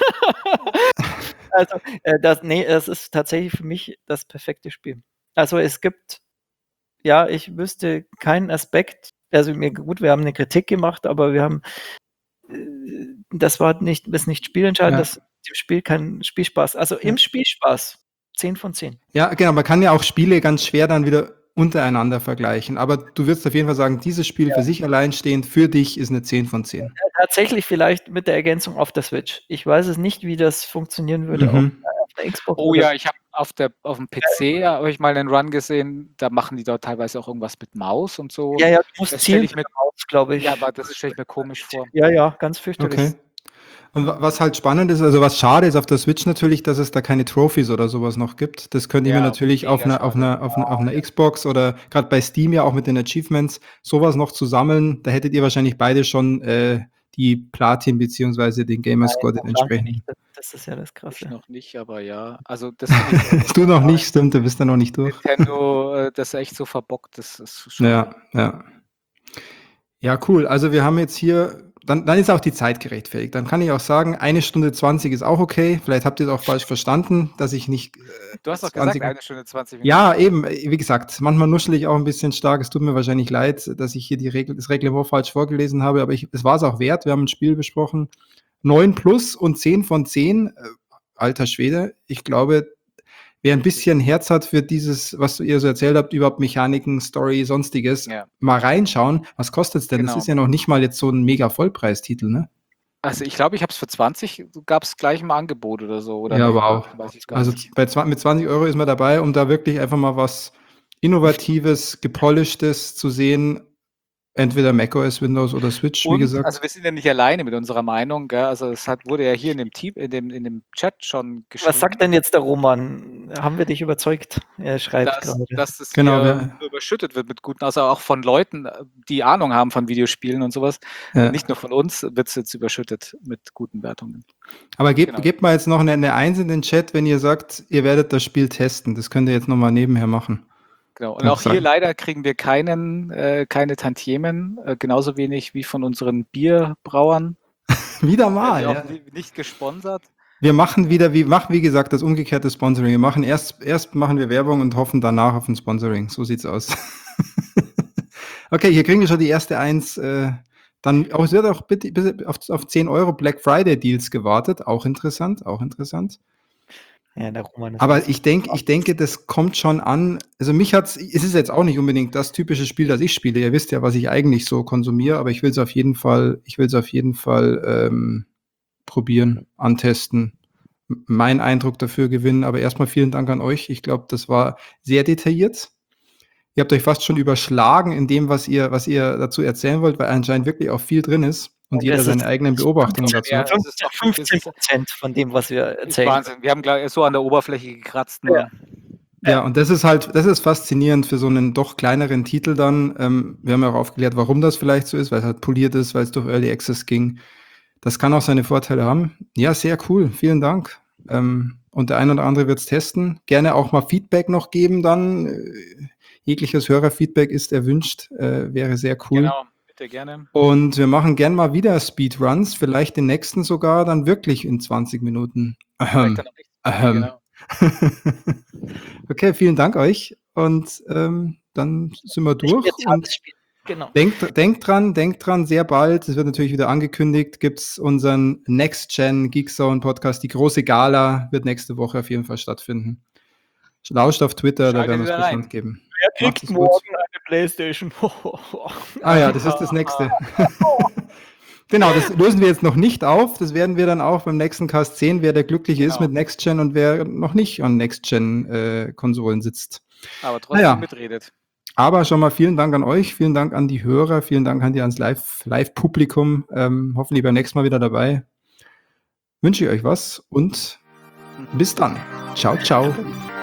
Also, äh, das, nee, das ist tatsächlich für mich das perfekte Spiel. Also es gibt, ja, ich wüsste keinen Aspekt, also mir gut, wir haben eine Kritik gemacht, aber wir haben, äh, das war nicht, ist nicht spielentscheidend, Ja. das im Spiel kein Spielspaß. Also im Ja. Spielspaß zehn von zehn. Ja, genau, man kann ja auch Spiele ganz schwer dann wieder untereinander vergleichen. Aber du würdest auf jeden Fall sagen, dieses Spiel für sich alleinstehend, für dich ist eine zehn von zehn. Tatsächlich vielleicht mit der Ergänzung auf der Switch. Ich weiß es nicht, wie das funktionieren würde auf, Mhm. auf der Xbox. Oh oder- ja, ich habe auf, der, auf dem P C habe ich mal einen Run gesehen, da machen die dort teilweise auch irgendwas mit Maus und so. Ja, ja, du musst Das stelle zielen ich mir, aus, glaube ich. ja, aber das stelle ich mir komisch vor. Ja, ja, ganz fürchterlich. Okay. Und wa- was halt spannend ist, also was schade ist auf der Switch natürlich, dass es da keine Trophies oder sowas noch gibt. Das könnte ich mir Ja, natürlich auf mega einer, auf, schade. einer, auf, einer, auf einer Xbox oder gerade bei Steam ja auch mit den Achievements sowas noch zu sammeln. Da hättet ihr wahrscheinlich beide schon äh, die Platin beziehungsweise den Gamerscore, den Nein, noch lange entsprechenden. nicht. Das, das ist ja das Ich Krasse. noch nicht, aber ja. Also das finde ich Du noch nicht, stimmt, du bist da noch nicht durch. Nintendo, äh, das echt so verbockt, das ist schon. Ja, ja. Ja, cool. Also wir haben jetzt hier, dann, dann ist auch die Zeit gerechtfertigt. Dann kann ich auch sagen, eine Stunde zwanzig ist auch okay. Vielleicht habt ihr es auch falsch verstanden, dass ich nicht. Äh, Du hast doch zwanzig gesagt, eine Stunde zwanzig Minuten. Ja, eben, wie gesagt, manchmal nuschel ich auch ein bisschen stark. Es tut mir wahrscheinlich leid, dass ich hier die Regel, das Reglement falsch vorgelesen habe, aber ich, es war es auch wert. Wir haben ein Spiel besprochen. neun plus und zehn von zehn. Äh, alter Schwede. Ich glaube, wer ein bisschen Herz hat für dieses, was ihr so erzählt habt, überhaupt Mechaniken, Story, sonstiges, Ja. mal reinschauen. Was kostet es denn? Genau. Das ist ja noch nicht mal jetzt so ein mega Vollpreistitel, ne? Also ich glaube, ich habe es für zwanzig, gab es gleich im Angebot oder so. Oder Ja, nee, wow. weiß ich gar Also nicht. bei zwanzig, mit zwanzig Euro ist man dabei, um da wirklich einfach mal was Innovatives, Gepolischtes zu sehen. Entweder macOS, Windows oder Switch, wie Und, gesagt. also wir sind ja nicht alleine mit unserer Meinung, gell? Also es hat, wurde ja hier in dem Team, in dem, in dem Chat schon geschrieben. Was sagt denn jetzt der Roman? Haben wir dich überzeugt? Er schreibt dass, gerade. dass es Genau, hier wir- überschüttet wird mit guten, also auch von Leuten, die Ahnung haben von Videospielen und sowas. Ja. Nicht nur von uns wird es jetzt überschüttet mit guten Wertungen. Aber gebt, Genau. gebt mal jetzt noch eine, eine Eins in den Chat, wenn ihr sagt, ihr werdet das Spiel testen. Das könnt ihr jetzt nochmal nebenher machen. Genau. Und Kann auch ich hier sagen. leider kriegen wir keinen, äh, keine Tantiemen, äh, genauso wenig wie von unseren Bierbrauern. Wieder Werden mal, wir ja. auch ni- nicht gesponsert. Wir machen wieder, wie machen wie gesagt, das umgekehrte Sponsoring. Wir machen erst, erst machen wir Werbung und hoffen danach auf ein Sponsoring. So sieht's aus. Okay, hier kriegen wir schon die erste Eins. Äh, dann auch, es wird auch bitte, bitte auf, auf zehn Euro Black Friday Deals gewartet. Auch interessant, auch interessant. Ja, der Roman ist Aber also- ich denke, ich denke, das kommt schon an. Also mich hat's, es ist jetzt auch nicht unbedingt das typische Spiel, das ich spiele. Ihr wisst ja, was ich eigentlich so konsumiere, aber ich will es auf jeden Fall, ich will es auf jeden Fall ähm, probieren, antesten, m- meinen Eindruck dafür gewinnen. Aber erstmal vielen Dank an euch. Ich glaube, das war sehr detailliert. Ihr habt euch fast schon überschlagen in dem, was ihr, was ihr dazu erzählen wollt, weil anscheinend wirklich auch viel drin ist und Ja, jeder das seine ist- eigenen Beobachtungen dazu Ja, hat. das ist doch fünfzehn Prozent von dem, was wir ist erzählen. Wahnsinn. Wir haben gleich so an der Oberfläche gekratzt. Nur. Ja. Ja, und das ist halt, das ist faszinierend für so einen doch kleineren Titel dann. Ähm, wir haben ja auch aufgeklärt, warum das vielleicht so ist, weil es halt poliert ist, weil es durch Early Access ging. Das kann auch seine Vorteile haben. Ja, sehr cool. Vielen Dank. Ähm, und der ein oder andere wird es testen. Gerne auch mal Feedback noch geben dann. Äh, jegliches Hörerfeedback ist erwünscht. Äh, wäre sehr cool. Genau, bitte gerne. Und wir machen gern mal wieder Speedruns, vielleicht den nächsten sogar dann wirklich in zwanzig Minuten. Vielleicht Ahem. dann auch echt- Ahem. Genau. Okay, vielen Dank euch. Und ähm, dann sind wir durch. Jetzt Und das Spiel. Genau. denkt, denkt dran, denkt dran, sehr bald, es wird natürlich wieder angekündigt, gibt es unseren Next-Gen Geekzone Podcast. Die große Gala wird nächste Woche auf jeden Fall stattfinden. Lauscht auf Twitter, da Schaltet werden wir es wieder rein. bekannt geben. Wer Macht kriegt es gut. morgen eine Playstation? Ah ja, das ist das nächste. Genau, das lösen wir jetzt noch nicht auf. Das werden wir dann auch beim nächsten Cast sehen, wer der Glückliche ist Genau. mit Next Gen und wer noch nicht an Next Gen äh, Konsolen sitzt. Aber trotzdem Naja. mitredet. Aber schon mal vielen Dank an euch, vielen Dank an die Hörer, vielen Dank an die ans Live- Live-Publikum. ähm, hoffentlich beim nächsten Mal wieder dabei. Wünsche ich euch was und bis dann. Ciao, ciao.